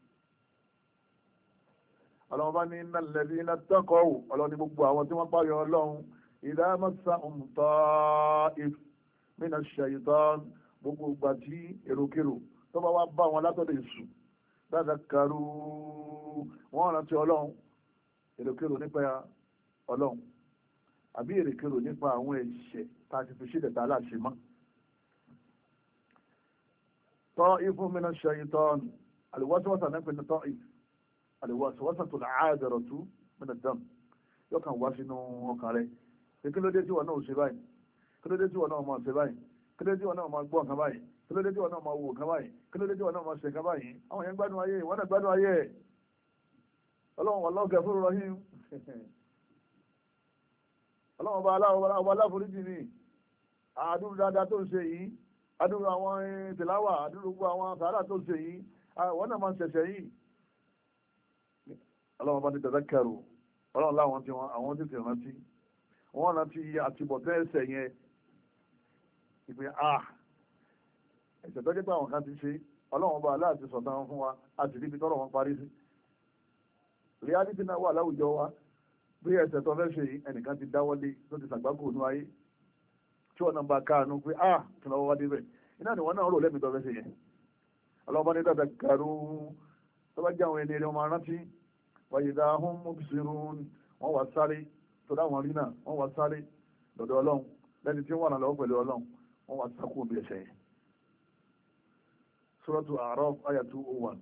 ọlọ́run bá ní innal ladhina ttaqaw ọlọ́run ní gbogbo àwọn tí wọ́n pààyàn ọlọ́run idha massahum ta'if mina shaytan gbogbo ìgbà tí èròkèrò tó bá wá bá wọn látọ̀dọ̀ èṣù tadhakkaru wọ́n rántí ọlọ́run èròkèrò nípa ọlọ́run àbí èròkèrò nípa àwọn ẹ̀ṣẹ̀ tá a ti fi ṣílẹ̀ tá a láṣẹ mọ́. ta'ifun mina shaytan al-waswasa náà pinnu ta'if al-waswasatu al-'adiratu min ad-dam yóò kàn wá sínú ọkàn rẹ̀ pé kí ló dé tí wọn náà ṣe báyìí kí ló dé tí wọn náà máa ṣe báyìí kí ló dé tí wọn náà máa gbọ́ nǹkan báyìí kí ló dé tí wọn náà máa wo nǹkan báyìí kí ló dé tí wọn náà máa ṣe nǹkan báyìí àwọn yẹn gbádùn ayé wọn náà gbádùn ayé ọlọ́run wallahu ghafurur rahim ọlọ́run ọba aláwọ̀ ọba aláforíjì ni àdúrú dáadáa tó ń ṣe yìí àdúrú àwọn tìláwà àdúrú gbogbo àwọn sàárà tó ń ṣe yìí wọn náà máa ń ṣẹ̀ṣẹ̀ yìí ọlọ́run ọba ní tadhakkaru ọlọ́run láwọn tí wọn àwọn tètè rántí wọn rántí àtibọ̀tẹ́ ẹsẹ̀ yẹn ìpè ah ẹ̀ṣẹ̀ tó jẹ́ pé àwọn kan ti ṣe ọlọ́run ọba aláàtì sọ̀tàn fún wa àti níbi tọ́rọ̀ wọn parí sí reality náà wà láwùjọ wa bí ẹsẹ̀ tó fẹ́ ṣe ẹnìkan ti dáwọ́lé tó ti sàgbákò ní ayé tí wọ́n náà bá káànú pé ah kí lọ́wọ́ wá débẹ̀ iná ni wọ́n náà rò lẹ́mìí tó fẹ́ ṣe yẹn ọlọ́mọ ní tadhakkaru tó bá jẹ́ àwọn ẹni ẹni ọmọ arántí wa idha hum mubsirun wọ́n wá sáré tó dáwọn rí náà wọ́n wá sáré lọ́dọ̀ ọlọ́run lẹ́ni tí wọ́n wà lọ́wọ́ pẹ̀lú ọlọ́run wọ́n wá sákò bí ẹ̀ṣẹ̀ yẹn Suratu A'raf àyá two oh one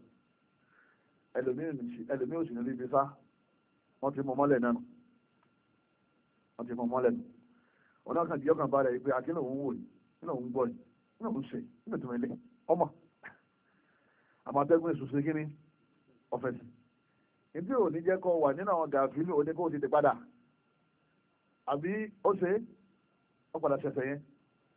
ẹlòmí òsì nílé ibi sá wọ́n ti mọ mọ́lẹ̀ náà wọ́n ti mọ mọ́lẹ̀ nù wọn náà kàn jí ọkàn balẹ̀ pé akínà òun wò ní nínú òun gbọ́ ní nínú òun ṣe nínú ìtumọ̀ ilé ọmọ àmọ́ atẹ́gùn èso ṣe kíní ọ̀fẹ́sì ìdí òní jẹ́ kó wà nínú àwọn gàfílù òní kó ti ti padà àbí ó ṣe ó padà ṣẹ̀ṣẹ̀ yẹn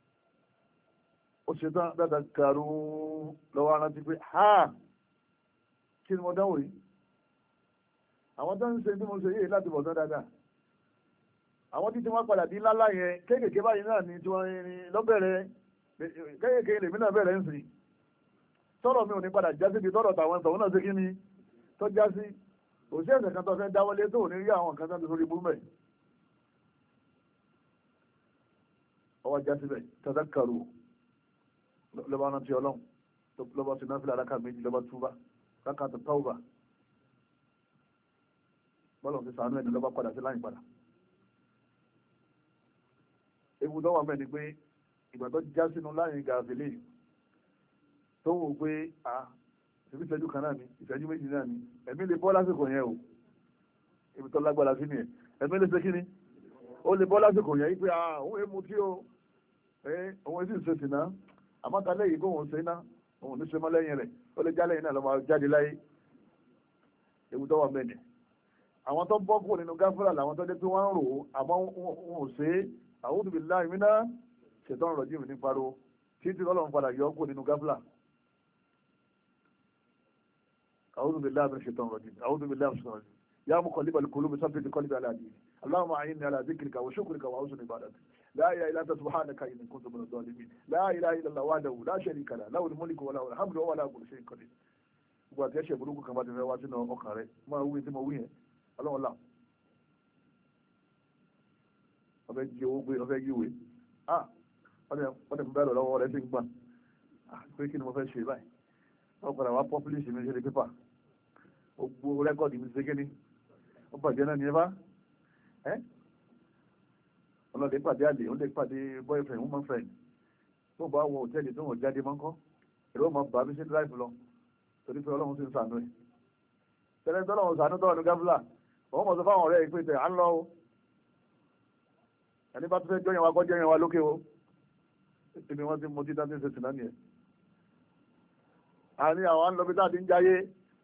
ó ṣe tán dáadáa kàrú lọ́wọ́ arántí pé ha kí ni mo dáwò yìí àwọn tó ń ṣe tí mo ṣe yìí láti bọ̀ tán dáadáa àwọn títí wọ́n padà dín lálá yẹn kéékèèké báyìí náà ni tí wọ́n ní lọ́bẹ̀rẹ̀ kéékèèké lèmi náà bẹ̀rẹ̀ ń sìn tọ́rọ̀ mi ò ní padà já síbi tọ́rọ̀ tàwọn tàwọn náà ṣe kí ni tó já sí òṣìṣẹ́ ẹ̀sẹ̀ kan tó fẹ́ dáwọ́lé tó ò ní rí àwọn kan tó ń sórí búmẹ̀ ọwọ́ já síbẹ̀ tadhakkaru lọ́ba rántí ọlọ́run lọ́ba sí náà fi lára ká méjì lọ́ba túbá káka tó tọ́wà bọ́lọ̀ ti sàánú ẹni lọ́ba padà sí láyìn padà. ewu tó wà mẹ́ni pé ìgbà tó já sínú láyìn gàfìlì tó wò pé a ìbí ìṣẹ́jú kan náà ni ìṣẹ́jú méjì náà ni ẹ̀mí lè bọ́ lásìkò yẹn o ibi tó lágbára sí nìyẹn ẹ̀mí lè ṣe kíni ó lè bọ́ lásìkò yẹn yìí pé a òun èmu tí o ẹ òun èsì ṣe sì náà àmọ́ ta lẹ́yìn kó òun ṣe ná òun ní ṣe mọ́ lẹ́yìn rẹ̀ ó lè já lẹ́yìn náà lọ́mọ jáde láyé ewu tó wà mẹ́ni àwọn tó bọ́ kúrò nínú gáfúrà làwọn tó dé pé wọ́n ń rò ó àmọ́ wọn ò ṣe é a'udhu billahi minash shaitanir rajim ní pariwo títí Ọlọ́run padà yọ kúrò nínú gáfúrà a'udhu billahi minash shaitanir rajim a'udhu billahi minash shaitanir rajim ya muqallibal qulubi thabbit qalbi ala dinik allahumma a'inni ala dhikrika wa shukrika wa husni ibadatik la ilaha illa anta subhanaka inni kuntu minadh dhalimin la ilaha illa allah wahdahu la sharika lahu lahul mulku wa lahul hamdu wa huwa ala kulli shay'in qadir gbogbo àti ẹ̀ṣẹ̀ burúkú kan bá ti fẹ́ wá sínú ọkàn rẹ̀ máa wí tí mo wí yẹn ọlọ́run là ọbẹ̀ jí owó gbé ọbẹ̀ yíwé ah wọ́n dẹ̀ ń bẹ́ẹ̀ lọ lọ́wọ́ rẹ̀ sí ń gbà ah pé kí ni mo fẹ́ ṣe báyìí wọ́n padà wá pọ́pílìsì mi ṣe ní pépà gbogbo rẹ́kọ̀dì mi ṣe kí ni ó bàjẹ́ náà ní ẹ bá ẹ́ ọlọ́dẹ pàdé àlè ó lè pàdé boyfriend woman friend tó bá wọ hòtẹ́ẹ̀lì tó wọ́n jáde mọ́ńkọ́ èrò máa bà mí sí drive lọ torí pé ọlọ́run ti ń sànú ẹ̀ tẹ́lẹ̀ tọ́lọ́run sànú tọ́wọ́ ní gáfúlà wọ́n mọ̀ sọ fáwọn ọ̀rẹ́ ìpè tẹ̀ à ń lọ o ẹni bá tún fẹ́ jọyàn wa kọ́ jọyàn wa lókè o ibi wọ́n ti mú títà tí ń ṣe sìnà nìyẹn àní àwọn à ń lọ bí táà ti ń jayé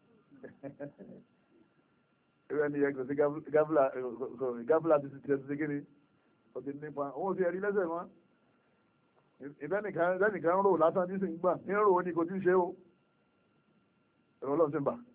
ìrẹ́ ni ẹgbẹ̀ sí gáfúlà gáfúlà ti ti ti kí ni ó ti nípa òun ò ti ẹ̀rí lẹ́sẹ̀ mọ́ ìfẹ́nìkan rò lásán tí sì ń gbà ní rò ó ní kò tí ń ṣe o ẹ̀rọ ọlọ́run ti ń bà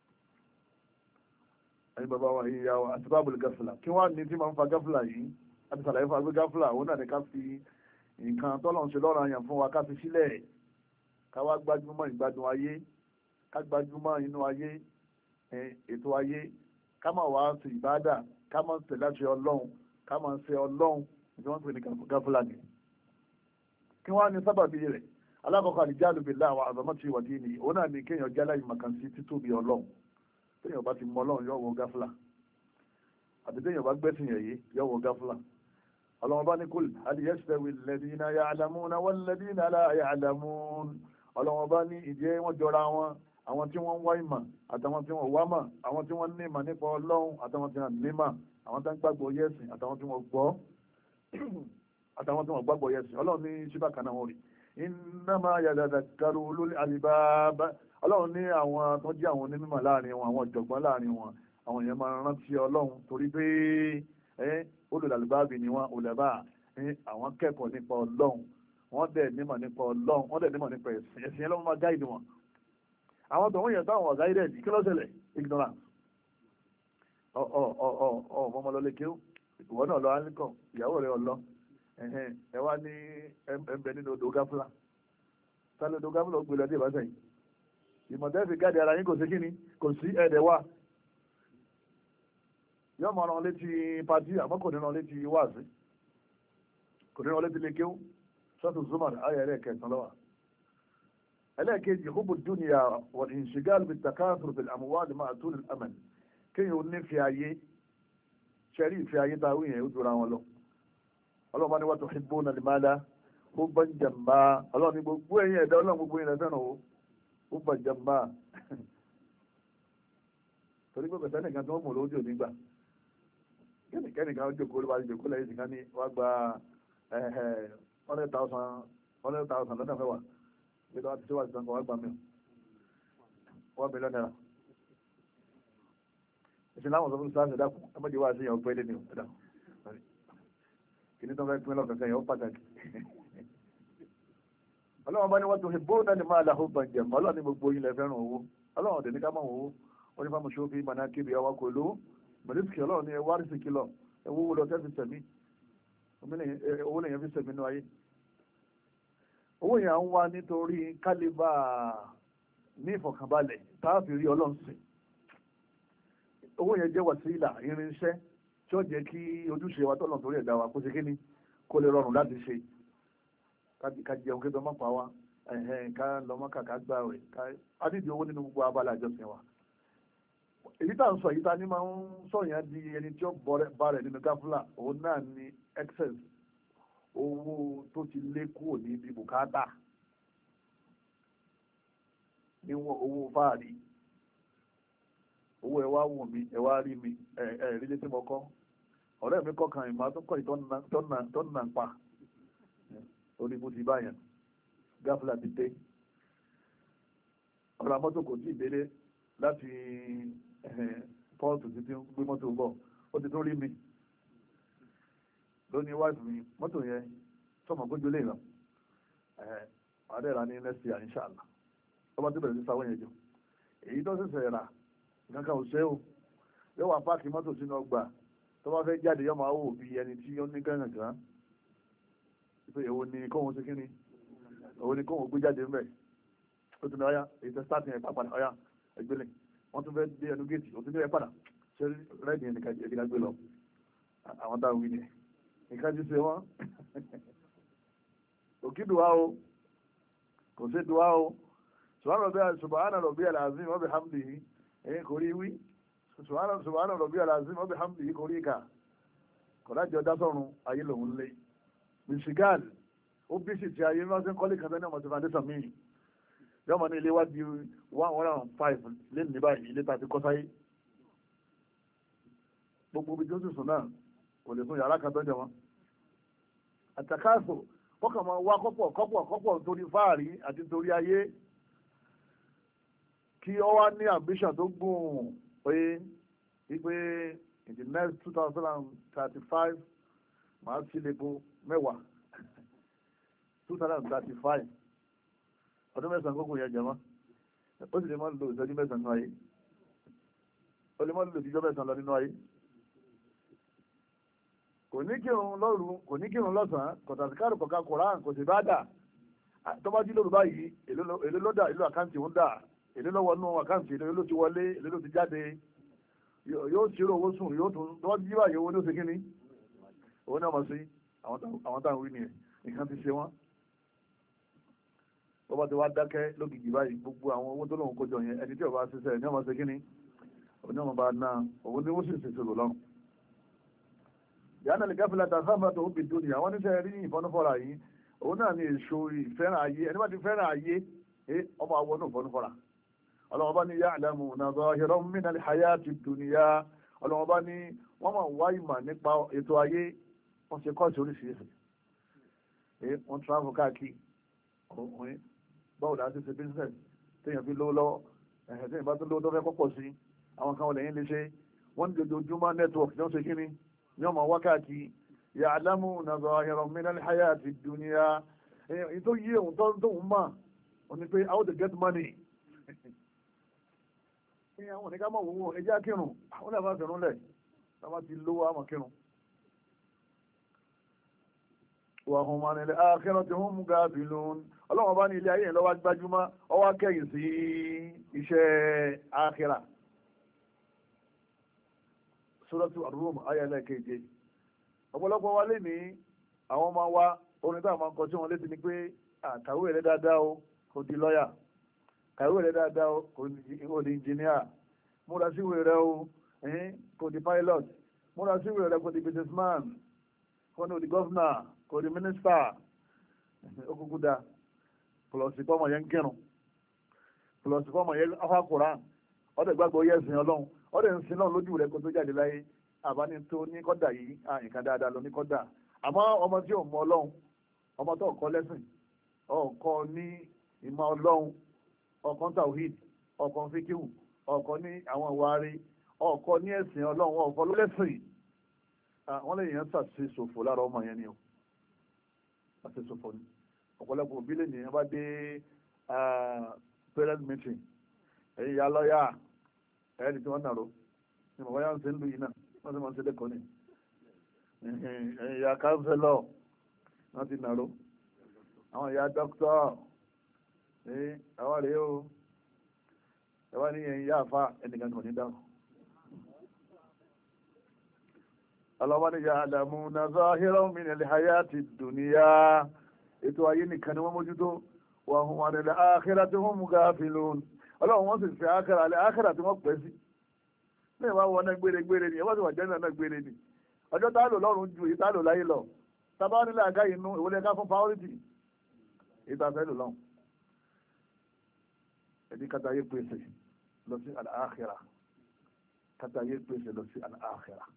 ẹni bàbá wa yìí yàwó àti bábùlù gáfúlà kí wọ́n ní tí máa ń fa gáfúlà yìí àti sàlàyé fún agbé gáfúlà òun náà ní ká fi nǹkan tọ́lọ́run ṣe lọ́rọ̀ àyàn fún wa ká fi sílẹ̀ ká wá gbájúmọ́ ìgbádùn ayé ká gbájúmọ́ inú ayé ètò ayé ká máa wá sí ìbádà ká máa tẹ̀ láti ọlọ́run ká máa ṣe ọlọ́run tí wọ́n pè ní gáfúlà ni kí wọ́n ní sábàbí rẹ̀ alákọ̀ọ́kọ́ àdìjáàlù billahi àwọn àzọmọ́tì ìwà dínì òun náà ní kéèyàn jálá ìmọ̀kàn sí títóbi ọlọ́run téèyàn bá ti mọ ọlọ́run yóò wọ gáfúlà àti téèyàn bá gbẹ́sìn yẹ̀yẹ yóò wọ gáfúlà ọlọ́run bá ní kul hal yastawi alladhina ya'lamuna walladhina la ya'lamun ọlọ́run bá ní ìjẹ́ wọ́n jọra wọn àwọn tí wọ́n ń wá ìmọ̀ àtàwọn tí wọ́n wá mọ̀ àwọn tí wọ́n ní ìmọ̀ nípa ọlọ́run àtàwọn tí wọ́n ní ìmọ̀ àwọn tí wọ́n gbàgbọ́ yẹ̀sìn àtàwọn tí wọ́n gbọ́ àtàwọn tí wọ́n gbàgbọ́ yẹ̀sìn ọlọ́run ní ṣíbà kan náà wọ́n rí innama yatadhakkaru ulul albab ọlọ́run ní àwọn tó jẹ́ àwọn onímọ̀ láàrin wọn àwọn ọ̀jọ̀gbọ́n láàrin wọn àwọn èèyàn máa rántí ọlọ́run torí pé ulul albab ni wọn ulama àwọn kẹ́kọ̀ọ́ nípa ọlọ́run wọ́n dẹ̀ nímọ̀ nípa ọlọ́run wọ́n dẹ̀ nímọ̀ nípa ẹ̀sìn ẹ̀sìn yẹn lọ́wọ́ máa gáìdì wọn àwọn tó wọ́n yẹn táwọn ọ̀gá ilẹ̀ kí ló ṣẹlẹ̀ ignorance ọ̀ ọ̀ ọ̀ ọ̀ ọ̀ ọmọ lọ lè kéwù ìwọ náà lọ alikọ ìyàwó rẹ ọlọ ẹ wá ní ẹnbẹ nínú odò gáfúlà sálẹ odò gáfúlà ó gbé lọ dé ìbáṣẹ yìí ìmọ̀tẹ́sì gáàdì ara yín kò sí kíni kò sí ẹ̀ẹ́dẹ̀ wá yóò máa rán létí pàtí àmọ́ kò ní rán létí wáàsí kò ní rán létí lè kéwù sọ́tù zumar ayẹyẹ rẹ̀ kẹsàn-án lọ́wọ́ ẹlẹ́ẹ̀kejì hubu dúnìyà wal inshigal bit takathur bil amwal ma'a tul al amal kéèyàn ó nífẹ̀ẹ́ ayé ṣẹ́rí ìfẹ́ ayé tá a wíyẹn ó dúra wọn lọ ọlọ́run bá ní wa tuhibbuna al-mala hubban jamma ọlọ́run ní gbogbo ẹ̀yìn ẹ̀dá ọlọ́run gbogbo yẹn fẹ́ràn o hubban jamma torí pé pẹ̀sẹ̀ nìkan tí wọ́n mọ̀ lówó tí ò ní gbà kẹ́nìkan ó jókòó ló bá ti jókòó lẹ́yìn ìsìnká ní wàá gba hundred thousand hundred thousand lọ́nà mẹ́wàá bí wọ́n ti ṣe wà sí sanko wàá gba mi one million naira ìṣẹ́ láwọn sọ fún sáà ṣẹ̀dá kù ẹmọ́dé wá sí ìyàn pẹ́lẹ́ ní ọ̀dá kì ní tó fẹ́ pín lọ́kẹ̀kẹ́ yẹn ó pàtàkì ọlọ́wọ́n bá ní wọ́n tó fi bóódà ní máa láhó bàjẹ́ ọlọ́wọ́n ní gbogbo ilẹ̀ fẹ́ràn owó ọlọ́wọ́n tẹ̀ ní ká máa owó wọ́n ní fáwọn ṣòfin mọ̀nà kébì ọwọ́ kò ló mọ̀lẹ́sìkì ọlọ́wọ́n ní ẹwà rìsì kìlọ̀ ẹwọ́ owó lọ tẹ́ fi sẹ̀mí owó lèyàn fi sẹ̀mí nú ayé owó yẹn à ń wá nítorí kálíbà ní ìfọ̀kànbalẹ̀ táàfì rí ọlọ́run sìn owó yẹn jẹ́ wàsílà irinṣẹ́ tí ó jẹ́ kí ojúṣe wa tọ́lọ̀ torí ẹ̀dá wa kó ṣe kíní kó lè rọrùn láti ṣe ká jẹun kí tọmọ pa wa ká lọmọ kàkà gbà rẹ̀ ká adídì owó nínú gbogbo abala àjọsìn wa èyí tá à ń sọ èyí tá ní máa ń sọ̀yàn di ẹni tí ó bá rẹ̀ nínú gáfúlà òun náà ní excess owó tó ti lé kúrò níbi bùkátà níwọ̀n owó fáàrí owó ẹ wá wù mí ẹ wá rí mi ẹ ẹ rí létí mo kọ́ ọ̀rẹ́ mi kọ̀ọ̀kan ìmọ̀ tó kọ́ ìtọ́nà ń pa orí bó ti báyàn gáfúlà ti dé ọ̀rọ̀ mọ́tò kò tí ì délé láti pọ́ọ̀tù títí gbé mọ́tò bọ̀ ó ti tó rí mi lónìí wáìfù mi mọ́tò yẹn sọmọ gbójú lè ràn àdẹ́ra ní next year inshallah ọba tó bẹ̀rẹ̀ sí sáwọ́ yẹn jù èyí tó ṣẹ̀ṣẹ̀ rà kankan ò ṣe o yóò wá páàkì mọ́tò sínú ọgbà tó bá fẹ́ jáde yóò máa wò bí ẹni tí ó ní gángan gan pé èwo ni kóhun ṣe kíni èwo ni kóhun gbé jáde ńbẹ̀ ó tún ní ọyá èyí tẹ stáàtì yẹn pàpàdà ọyá ẹgbẹ́lẹ̀ wọ́n tún fẹ́ dé ẹnu géètì ó tún ní ẹ padà ṣe rẹ́ẹ̀dì yẹn nìkan ẹ̀dí gbé lọ àwọn táwọn wí ni nǹkan ti ṣe wọ́n òkì dùwà o kò sí dùwà o subhana rabbiyal azim wa bihamdihi ẹ̀yìn kò rí wí subhana rabbiyal azim wa bihamdihi kò rí kà kọ̀dájọ́ dásọ̀run ayé lòun lé michigan ó bí sì ti ayé máa ń kọ́lé kan tẹ́lẹ̀ ọmọ ti foundation míì yọmọ ní ilé wá di one hundred and five lẹ́nu ní báyìí ilé tàbí kọ́sáyé gbogbo ibi tó sì sùn náà kò lè sùn yàrá kan tó jẹ wọn àtàkàṣò kọ́kàn máa wá kọ́pọ̀ kọ́pọ̀ kọ́pọ̀ torí fáàrí àti torí ayé kí ọ wá ní ambition tó gùn pé wípé in the next two thousand thirty five màá sí lepo mẹ́wàá two thousand thirty five ọdún mẹ́sàn-án gbogbo yẹn jẹmọ́ ó sì lè mọ́ lò ìṣẹ́jú mẹ́sàn-án nínú ayé ó lè mọ́ lò ìṣẹ́jú mẹ́sàn-án lọ nínú ayé kò ní kírun lóru kò ní kírun lọ́sàn-án kò tàbíkárù kọ̀ọ̀kan koran kò sì bá dà tó bá jí lóru báyìí èlé ló dà èlé àkáǹtì ń dà èlé lọ́wọ́ nú àkáǹtì èlé ló ti wọlé èlé ló ti jáde yóò ṣírò owó sùn yóò tún tó bá jí báyìí owó ló ṣe kíní owó náà mọ̀ sí àwọn táwọn wí nìyẹn nǹkan ti ṣe wọ́n tó bá ti wá dákẹ́ lógìgì báyìí gbogbo àwọn owó tó lóun kójọ yẹn ẹni tí ó bá ṣiṣẹ́ ní ọmọ ṣe kíní òní ọmọ bá ná òun ní ó sì ṣe ṣòro lọ́rùn yàrá lè gáfìlà tà sábà tó bí dúnì àwọn oníṣẹ́ rí ìfọ́núfọ́ra yìí òun náà ní èso ìfẹ́ràn ayé ẹni bá ti fẹ́ràn ayé ọmọ àwọn náà ìfọ́núfọ́ra ọlọ́wọ́n bá ní ya'lamuna zahiran minal hayati dunya ọlọ́wọ́n bá ní wọ́n máa wá ìmọ̀ nípa ètò ayé wọ́n ṣe kọ́ọ̀sì oríṣiríṣi wọ́n travel káàkiri ọkùnrin báwo la ti ṣe business téèyàn fi lówó lọ́wọ́ ẹ̀hẹ̀ téèyàn bá tó lówó tó fẹ́ kọ́pọ̀ sí àwọn kan lẹ́yìn lè ṣe wọ́n ní ojoojúmọ́ network ní wọ́n ṣe kíni ní ọmọ wákàtí ya'lamuna zahiran minal hayati dunya èyí tó yí òun tó ń mà ó ní pé how to get money àwọn oníkà mọ̀ wọ́n ẹjẹ́ akírun àwọn lè máa fẹ̀rún lẹ̀ láwọn ti lówó àmọ̀ kírun wa hum anil akhirati hum ghafilun ọlọ́wọ́n bá ní ilé ayé lọ́wọ́ gbájúmọ́ ọwọ́ kẹ́yìn sí iṣẹ́ àkhírà Suratu Ar-Rum ayẹlẹ́ keje ọ̀pọ̀lọpọ̀ wa lè ní àwọn ọmọ wa orin táwọn máa ń kọ sí wọn létí ni pé àkàwé rẹ̀ dáadáa o kò di lọ́yà kàwé rẹ̀ dáadáa o kò di engineer múra síwèé rẹ̀ o kò di pilot múra síwèé rẹ̀ kò di businessman kò di governor kò di minister okùnkùn da pọ̀lọ̀sì pọ́mọ̀ yẹn ń kírun pọ̀lọ̀sì pọ́mọ̀ yẹn afákùnrán ọdẹ gbàgbọ́ yẹ ẹ̀sìn ọlọ́run ọdẹ ń sin náà lójú rẹ̀ kó tó jáde láyé àbáni tó ní kọ́dà yìí nǹkan dáadáa lọ ní kọ́dà àmọ́ ọmọ tí ò mọ ọlọ́run ọmọ tó kọ́ lẹ́sìn ọkọ ní ìmọ̀ ọlọ́run ọkàn tawhid ọkàn fíkíwù ọkàn ní àwọn ìwárí ọkọ ní ẹ̀sìn ọlọ́run ọkọ lẹ́sìn wọ́n lè yẹn ṣàṣe ṣòfò lára ọmọ yẹn ni o ṣàṣe ṣòfò ni ọ̀pọ̀lọpọ̀ òbí lè nìyẹn bá dé parent meeting ẹ̀yìn ya lọ́yà ẹ̀yìn tí wọ́n nàró ní bàbá yà ń ṣe ń lu yìí náà wọ́n ti máa ń ṣe lẹ́kọ̀ọ́ ni ẹ̀yìn ya kánsẹ́lọ̀ wọ́n ti nàró àwọn ìyá dókítọ̀ àwọn rèé o ẹ̀wá ní ẹ̀yìn ya àfa ẹnìkan kò ní dáhùn. Ọlọ́wọ́ ni ya'lamuna zahiran minal hayati dunya ètò ayé nìkan ni wọ́n mójútó wa hum anil akhirati hum ghafilun ọlọ́run wọ́n sì fi àkàrà alẹ́ àkàrà tí wọ́n pẹ́ sí ní ìwà wọn náà gbére gbére ni ẹ wá sí wà jẹ́ náà gbére ni ọjọ́ tá a lò lọ́rùn ju èyí tá a lò láyé lọ tábà nílẹ̀ àga inú ìwọlé ká fún priority èyí tá a fẹ́ lò lọ́hùn ẹni kátàyé pèsè lọ sí al-akhirah kátàyé pèsè lọ sí al-akhirah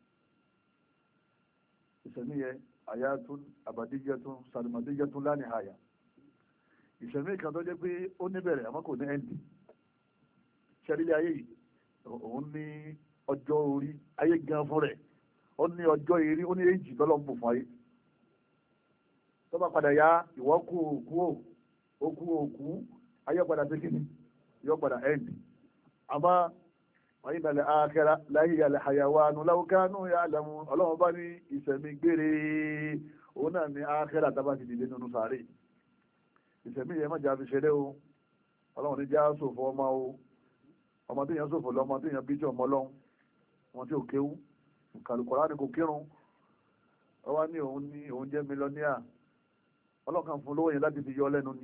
ìṣẹ̀mí yẹ hayatun abadiyyatun sarmadiyyatun la nihaya ìṣẹ̀mí kan tó jẹ́ pé ó níbẹ̀rẹ̀ àmọ́ kò ní ẹ́ndì ṣẹlẹ̀ ayé yìí òun ní ọjọ́ orí ayé gan fún rẹ̀ ó ní ọjọ́ eré ó ní èjì tọ́lọ́ ń bò fún ayé tó bá padà yá ìwọ́ kú òkú òkú òkú ayé padà sí kíni yóò padà ẹ́ndì àmọ́ wọ́n yí dalẹ̀ àkẹ́rà láyé yàlẹ̀ hayawanu law kanu ya'lamun ọlọ́run bá ní ìṣẹ̀mí gbére òun náà ní àkẹ́rà tábà ti dìde nínú sàárè ìṣẹ̀mí yẹn má jà fi ṣeré o ọlọ́run ní já sòfò ọmọ o ọmọ tí yẹn sòfò lọ́mọ tí yẹn bí tí ọmọ lọ́hún wọn tí ò kéwú kàlùkọ́lá ni kò kírun ọ wá ní òun ní òun jẹ́ mílíọ̀nìyà ọlọ́kan fún lówó yẹn láti fi yọ lẹ́nu ni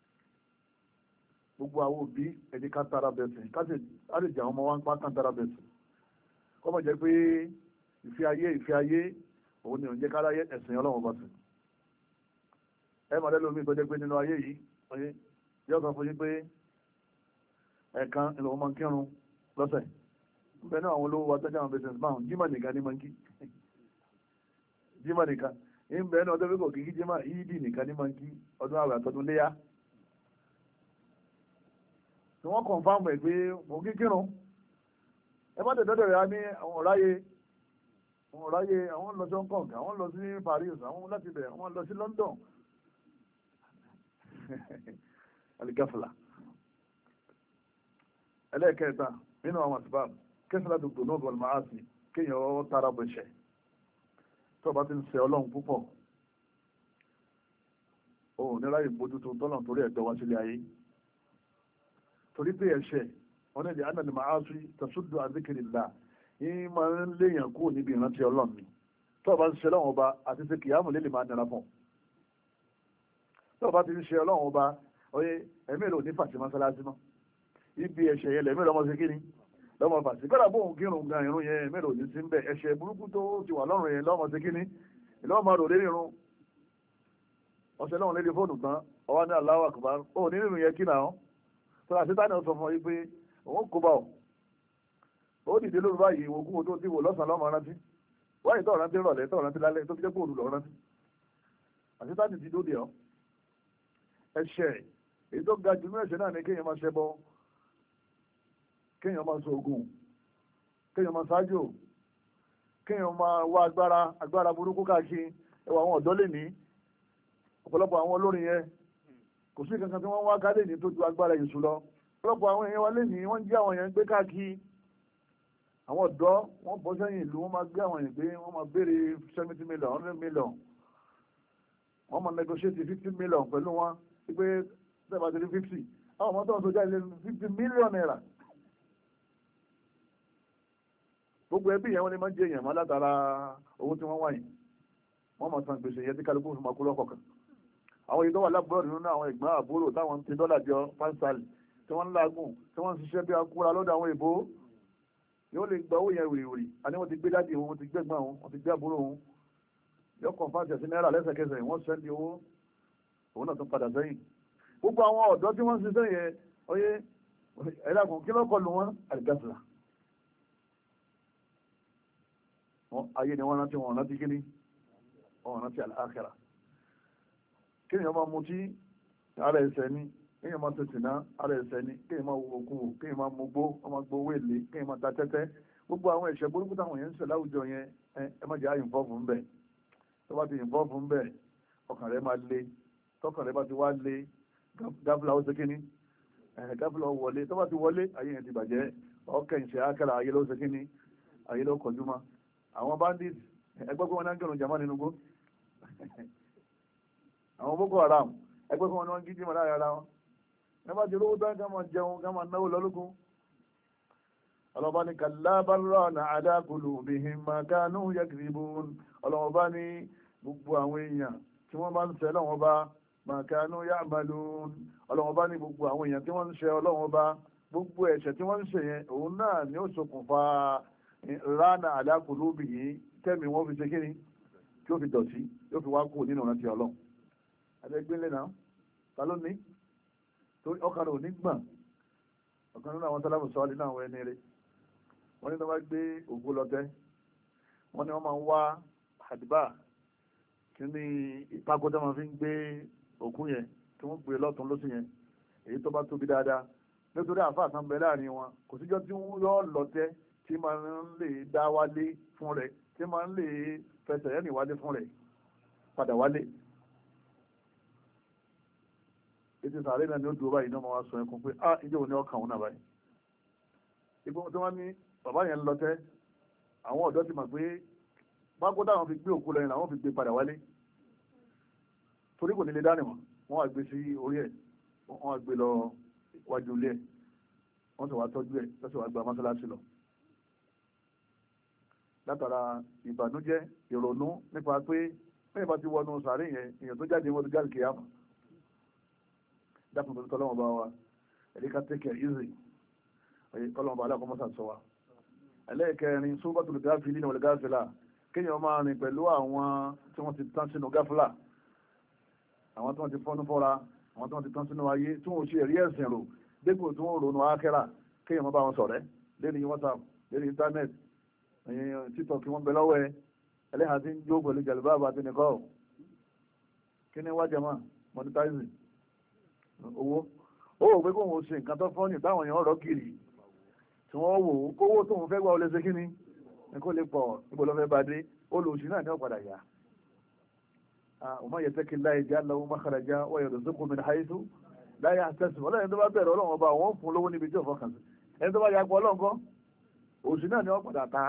gbogbo àwọn òbí ẹni ká tara bẹ̀sẹ̀ ká lè jà àwọn ọmọ wa ń pa ká tara bẹ̀sẹ̀ kọ́ mọ̀ jẹ́ pé ìfẹ́ ayé ìfẹ́ ayé òun ni òun jẹ́ kára ẹ̀sìn ọlọ́run bá sìn ẹ máa lẹ́nu omi ìtọ́jẹ́ pé nínú ayé yìí yóò kan fún yín pé ẹ̀ẹ̀kan ìlú ọmọ kírun lọ́sẹ̀ bẹ́ẹ̀ náà àwọn olówó wa tọ́jú àwọn business man jímà nìkan ní mọ́ńkì jímà nìkan ń bẹ́ẹ̀ náà ọdún fíkọ̀ kìkì jímà yídì nìkan ní mọ́ńkì ọdún àwẹ̀ àtọdún léyà tí wọ́n confam ẹ̀ pé mo kí kírun ẹ bá tẹ̀dọ́dọ̀ rẹ̀ á ní àwọn ọ̀ráyé àwọn ọ̀ráyé àwọn lọ sí Hong Kong àwọn lọ sí Paris àwọn láti bẹ̀ àwọn lọ sí London aligafla ẹlẹ́ẹ̀kẹta nínú àwọn àtibáàbù kẹsàn-án tó gbóná bọ̀lù máa sì kéèyàn ọ tara bẹ̀ṣẹ̀ tó bá ti ń ṣe ọlọ́run púpọ̀ òun ní ráyè bójútó tọ́lọ̀ torí ẹ̀dọ́ wá sílé ayé torí pé ẹ̀ṣẹ̀ wọn ní ìdí anàlì máa sí tẹ̀sùdù àdékèrèlá yìí máa ń léèyàn kúrò níbi ìrántí ọlọ́run ni tó bá ń ṣe ọlọ́run ọba àti ṣe kìyàmù lè lè máa nira fún tó bá ti ń ṣe ọlọ́run ọba oye ẹ̀mí rò ní fàtí mọ́sálásí mọ́ ibi ẹ̀ṣẹ̀ yẹn lẹ̀mí lọ́mọ sí kíni lọ́mọ fàtí kọ́dà bóun kírun gan irun yẹn ẹ̀mí rò ní sí ń bẹ̀ ẹ̀ṣẹ̀ burúkú tó ti wà lọ́rùn yẹn lọ́mọ sí kíni lọ́mọ rò lérí irun ọ̀sẹ̀ lọ́run lérí fóònù tán ọwọ́ ní Allahu Akbar ó ní nínú yẹn kí náà tó àti táni sọ fún yín pé òun kó bá ọ ó dìde lóru báyìí ìwò kúwo tó ti wò lọ́sàn-án lọ́mọ rántí wáyé tó rántí rọ̀lẹ́ tó rántí lálẹ́ tó fi jẹ́ kó olùlọ́ rántí àti táni ti dóde ọ ẹ̀ṣẹ̀ èyí tó ga jù ní ẹ̀ṣẹ̀ náà ni kéèyàn máa ṣẹbọ kéèyàn máa sọ ogun kéèyàn máa ṣáájò kéèyàn máa wá agbára agbára burúkú káàkiri ẹwà àwọn ọ̀dọ́ lè ní ọ̀pọ̀lọpọ̀ àwọn olórin yẹn kò sí kankan tí wọ́n wá ká lè ní tó ju agbára èṣù lọ ọ̀pọ̀lọpọ̀ àwọn èèyàn wa lè ní wọ́n jí àwọn èèyàn gbé káàkiri àwọn ọ̀dọ́ wọ́n bọ́ sẹ́yìn ìlú wọ́n máa gbé àwọn èèyàn gbé wọ́n máa béèrè seventy million hundred million wọ́n máa negotiate fifty million pẹ̀lú wọn wípé sẹ́ẹ̀bà tẹ̀lé fifty àwọn ọmọ tó ń sọjá ilé fifty million naira gbogbo ẹbí yẹn wọ́n ní máa ń jẹ èèyàn mọ́ látara owó tí wọ́n wáyìn wọ́n máa san gbèsè yẹn tí kálukú fún makú lọ́kọ̀ọ̀kan àwọn èyí tó wà lábúrò nínú àwọn ẹ̀gbọ́n àbúrò táwọn ń ti dọ́là jọ pánsálì tí wọ́n ń lágùn tí wọ́n ń ṣiṣẹ́ bí akúra lọ́dọ̀ àwọn èbó yóò lè gba owó yẹn wìrìwìrì àní wọ́n ti gbé dáàdì wọn wọ́n ti gbé ẹ̀gbọ́n wọn wọ́n ti gbé àbúrò wọn yóò kàn fáṣẹ sí náírà lẹ́sẹ̀kẹsẹ̀ wọ́n sẹ́ndì owó òun náà tún padà sẹ́yìn gbogbo àwọn ọ̀dọ́ tí wọ́n ń ṣiṣẹ́ yẹn oyé ẹ̀dàkùn kí ló kọlù wọn àdìgásílà ayé ni wọ́n rántí wọn rántí kíní wọn rántí àlàákẹ́rà kí ni wọ́n máa mutí ara ẹ̀sẹ̀ ni kí ni wọ́n máa tètè ná ara ẹ̀sẹ̀ ni kí ni wọ́n máa wo okú kí ni wọ́n máa mugbó wọ́n máa gbowó èlé kí ni wọ́n máa ta tẹ́tẹ́ gbogbo àwọn ẹ̀ṣẹ̀ burúkú táwọn yẹn ń ṣe láwùjọ yẹn ẹ má jẹ́ àyìnbọ́ọ̀fù ń bẹ̀ tó bá ti yìnbọ́ọ̀fù ń bẹ̀ ọkàn rẹ̀ máa le tọkàn rẹ̀ bá ti wá le gáfúlà ó ṣe kíní gáfúlà ó wọlé tó bá ti wọlé ayé yẹn ti bàjẹ́ ọkẹ́ ìṣe ákàrà ayé ló ṣe kíní ayé ló kọjú mọ́ àwọn bandit ẹgbẹ́ pé wọ́n náà ń gẹ̀rùn jàmá nínú gbó àwọn Boko Haram ẹgbẹ́ pé wọ́n náà ń gíjí mọ́ lára ara wọn ẹ bá ti rówó tán ká máa jẹun ká máa náwó lọ́lọ́kùn ọlọ́ba ní kalla bal rana ala qulubihim ma kanu yakribun ọlọ́ba ní gbogbo àwọn èèyàn tí wọ́n bá ń ṣe lọ́wọ́ bá ma kanu ya'malun ọlọ́wọ́ bá ní gbogbo àwọn èèyàn tí wọ́n ń ṣe ọlọ́wọ́ bá gbogbo ẹ̀ṣẹ̀ tí wọ́n ń ṣe yẹn òun náà ni ó ṣokùnfà ránà àdákùnlú bì yìí tẹ́mi wọ́n fi ṣe kíni tí ó fi dọ̀tí yóò fi wá kú nínú ìrántí ọlọ́run ẹgbẹ́gbẹ́lẹ́ náà ta ló ní torí ọkàn rẹ̀ ò ní gbọ̀n ọ̀kan nínú àwọn sálámù sọ́ọ́lì náà wọ ẹni rẹ̀ wọ́n ní wọ́n bá gbé ògbó lọ́tẹ́ wọ́n ní wọ́n máa ń wá àdìbà kí ní ìpákó tó máa fi ń gbé òkú yẹn tí wọ́n gbé lọ́tún lósì yẹn èyí tó bá tóbi dáadáa nítorí àfáà kan bẹ láàrin wọn kò síjọ́ tí wọ́n yọ lọ́tẹ́ tí máa ń lè dá wálé fún rẹ̀ tí máa ń lè fẹsẹ̀ yẹn ní wálé fún rẹ̀ padà wálé ètò sàárè náà ni ó dúró báyìí náà máa wá sọ ẹkún pé ah ìjọ òní ọkàn òun náà báyìí ìgbọ́n tí wọ́n ní bàbá yẹn ń lọ́tẹ́ àwọn ọ̀dọ́ ti mọ̀ pé bákó táwọn fi gbé òkú lẹ́yìn làwọn fi gbé padà wálé torí kò ní lè dání wọn wọ́n wá gbé sí orí ẹ̀ wọ́n wá gbé lọ wájú ilé ẹ̀ wọ́n sì wá tọ́jú ẹ̀ wọ́n sì wá gba mọ́sálásí lọ látara ìbànújẹ́ ìrònú nípa pé bẹ́ẹ̀ bá ti wọnú sàárè yẹn èèyàn tó jáde wọ́n ti jáde kìyàmù dákùn tó tọ́lọ́wọ́n bá wa ẹ̀rí ká tẹ́kẹ̀ ìzì kọ́lọ́wọ́n bá aláàkọ́mọ́sà sọ wa ẹlẹ́ẹ̀kẹrin súnbọ́tò gáfìlì náà gáfìlà kéèyàn máa rìn pẹ̀lú àwọn tí wọ́n ti tán sínú gáfìlà àwọn tí wọ́n ti fọ́nú fọ́ra àwọn tí wọ́n ti tán sínú ayé tí wọ́n ṣe ẹ̀rí ẹ̀sìn rò dépò tí wọ́n ronú ákẹ́rà kéèyàn máa bá wọn ṣọ̀rẹ́ lórí WhatsApp lórí internet TikTok kí wọ́n bẹ lọ́wọ́ ẹ ẹlẹ́hà tí ń jó pẹ̀lú jàlùbáàbà àti nìkọ́ kí ni wájà máa monetizing owó ó wò pé kóhun ṣe nǹkan tó fọ́nì táwọn èèyàn ọ̀rọ̀ kiri tí wọ́n wò ó kówó tóun fẹ́ gbà ó lè ṣe kíní ní kó lè pọ̀ níbo ló fẹ́ bá dé olùsí náà ní ọ̀padà yá ọmọ yẹn tẹ́kí láì já lọ́wọ́ mákàrájá wọ́n yẹ̀ lọ́sọ́kù mi háìsú láyé àtẹ́sùn ọlọ́run tó bá bẹ̀rẹ̀ ọlọ́run ọba wọ́n fún lówó níbi tí ò fọkàn sí ẹni tó bá yà pọ̀ ọlọ́run kọ́ òsì náà ní ọ̀padà tá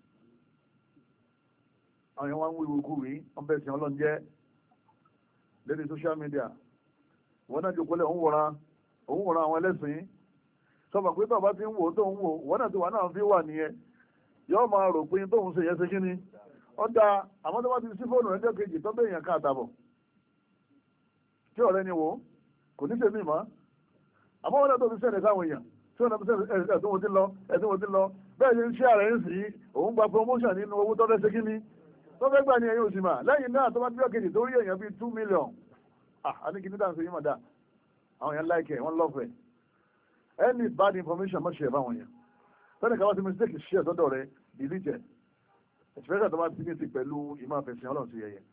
àwọn yẹn wá ń wíwu kú rí wọ́n bẹ̀ sí ọlọ́run jẹ́ lórí social media wọ́n náà jòkó lẹ̀ ń wòran òun wòran àwọn ẹlẹ́sìn sọmọ pé bàbá ti ń wò tó ń wò wọ́n náà ti wà náà fi wà nìyẹn yóò máa rò pé tóun ṣe yẹn ṣe kí ni ó dáa àmọ́ tó bá ti sí fóònù ẹjọ́ kejì tó bẹ́ẹ̀ yàn ká àtàbọ̀ tí ọ̀rẹ́ ni wò kò ní ṣe mí mọ́ àmọ́ wọn náà tó fi ṣẹlẹ̀ sáwọn èèyàn tí wọn náà fi ṣẹlẹ̀ ẹ̀sìn wo ti lọ ẹ̀sìn wo ti lọ bẹ́ẹ̀ ni ń ṣe ààrẹ ń sì òun gba promotion nínú owó tó fẹ́ ṣe kí ni tó fẹ́ gbà ní ẹ̀yìn òsì mà lẹ́yìn náà tó bá ti kejì tó rí èèyàn bíi two million ah a ní kí ní dáhùn sí yín mà dáa àwọn èèyàn láìkẹ̀ wọ́n lọ́fẹ̀ẹ́ any bad information má ṣe ẹ̀ báwọn yẹn sẹ́ni káwá sí mistake ṣe ẹ̀sọ́dọ̀ rẹ delete ẹ̀ especially tó bá ti ní sí pẹ̀lú ìmọ̀ àfẹ̀sìn ọlọ́run sí yẹyẹ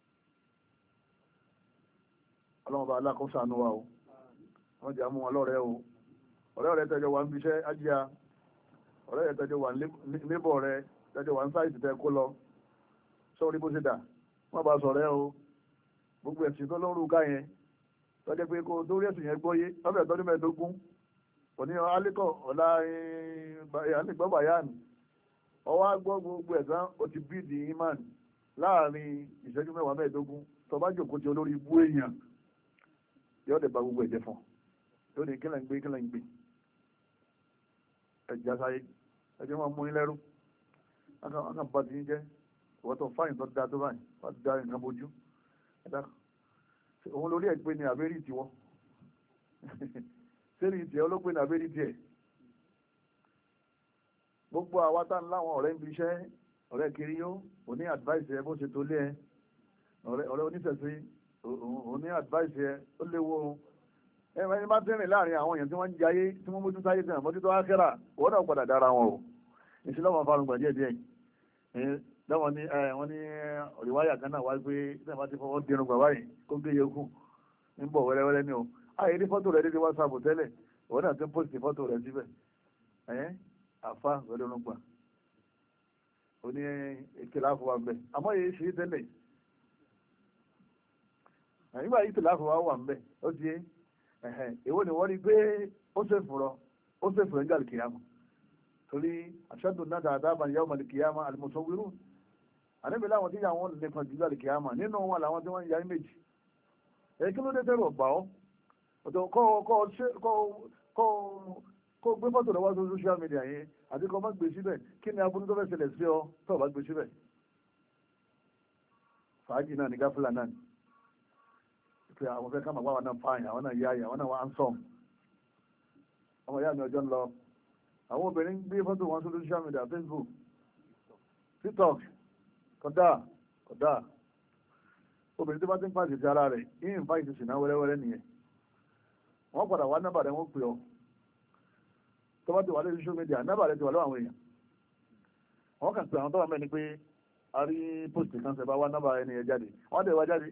ọlọ́run bá alákòóso àánú wa o wọ́n jẹ́ àmú wọn lọ́rẹ́ o ọ̀rẹ́ rẹ tẹ́jọ wà ń bíṣẹ́ ájíá ọ̀rẹ́ rẹ tẹ́jọ wà níbọ̀ rẹ tẹ́jọ wà ń sáìsì tẹ́ kó lọ sọ́ọ́rí bó ṣe dà wọ́n bá sọ̀rẹ́ o gbogbo ẹ̀sìn tó lóru ká yẹn tọ́jẹ́ pé kó torí ẹ̀sìn yẹn gbọ́yé lọ́fẹ̀ẹ́ tọ́jú mẹ́ẹ̀ẹ́dógún òní alíkọ̀ ọ̀la alígbọ́ bàyáàni ọwọ́ gbọ́ gbogbo ẹ̀sán ó ti bí di imán láàrin ìṣẹ́jú mẹ́wàá mẹ́ẹ̀ẹ́dógún tó bá jòkó ti olórí ibú èèyàn yóò dẹ̀ ba gbogbo ẹ̀jẹ̀ fún yóò ní kílẹ̀ ń gbé kílẹ̀ ń gbé ẹ̀jẹ̀ sáyé ẹ̀jẹ̀ máa mú yín lẹ́rú wọn kàn bá ti yín jẹ́ ìwọ́n tó fáyìn tó dáa tó báyìí wọ́n ti dá nǹkan bójú òun lórí ẹ̀ pé ní àbẹ́rì tiwọ́ sẹ́ni tiẹ̀ olóògbé ní àbẹ́rì tiẹ̀ gbogbo àwa tá ń láwọn ọ̀rẹ́ ń bí iṣẹ́ ọ̀rẹ́ kiri yó òní advice ẹ bó ṣe tó lé ẹ ọ̀rẹ́ oníṣẹ̀ṣe òní advice ẹ ó léwu ẹ ẹni bá tẹ́rìn láàrin àwọn èèyàn tí wọ́n ń jayé tí wọ́n mójú táyé tẹ̀wọ̀n mójú tó ákẹ́rà wọ́n náà padà dára wọn o ìṣìlọ́wọ́n farungbọ̀n díẹ̀ díẹ̀ lọ́wọ́ ní wọ́n ní òrìwáyà kan náà wáyé pé ṣé bá ti fọwọ́ dirun gbà báyìí kó gbé yòókù ń bọ̀ wẹ́rẹ́wẹ́rẹ́ ní o àyè ní fọ́tò rẹ̀ dédé WhatsApp tẹ́lẹ̀ òun náà ti ń post fọ́tò rẹ̀ síbẹ̀ ẹ̀yẹ́ àfa pẹ̀lú orúngbà ó ní ìkìlá fún wa ń bẹ̀ àmọ́ yìí ṣe é tẹ́lẹ̀ nígbà yìí ìkìlá fún wa wà ń bẹ̀ ó ti ẹ̀hẹ̀ èwo ni wọ́n rí pé ó ṣe fùrọ̀ ó ṣe fùrọ̀ ń jà kìyàmù torí àṣàdùn náà dáadáa bá yàwó màlì kìyàmù àlùmọ̀sọ̀wérù àníbi láwọn tí yàwọn lè kan jù lálẹ́ kìyàmù nínú wọn làwọn tí wọ́n ń yarí méjì èyí kí ló dé tẹ́rù ọ̀gbà ọ́ ọ̀tọ̀ kọ́ kọ́ kọ́ kó gbé fọ́tò lọ́wọ́ sí social media yẹn àti kọ́ má gbé síbẹ̀ kí ni aburú tó fẹ́ ṣẹlẹ̀ sí ọ tó bá gbé síbẹ̀ fàájì náà ní gáfúlà náà ni pé àwọn fẹ́ káàmà wáwọn náà fáyìn àwọn náà yáyà àwọn náà wá ń sọ̀m ọmọ ìyá mi ọjọ́ ń lọ àwọn obìnrin gbé fọ́tò wọn sí social media Facebook tiktok kódà kódà obìnrin tó bá ti ń pàṣẹ ti ara rẹ̀ yìí ń fa ìṣẹ̀ṣẹ̀ náà wẹ́rẹ́wẹ́rẹ́ nìyẹn wọ́n padà wá nọ́mbà rẹ̀ wọ́n pè ọ́ tó bá ti wà lórí social media nọ́mbà rẹ̀ ti wà lọ́wọ́ àwọn èèyàn wọ́n kàn pé àwọn tó wà mẹ́ni pé a rí post kan ṣe bá wá nọ́mbà ẹni yẹn jáde wọ́n dẹ̀ wá jáde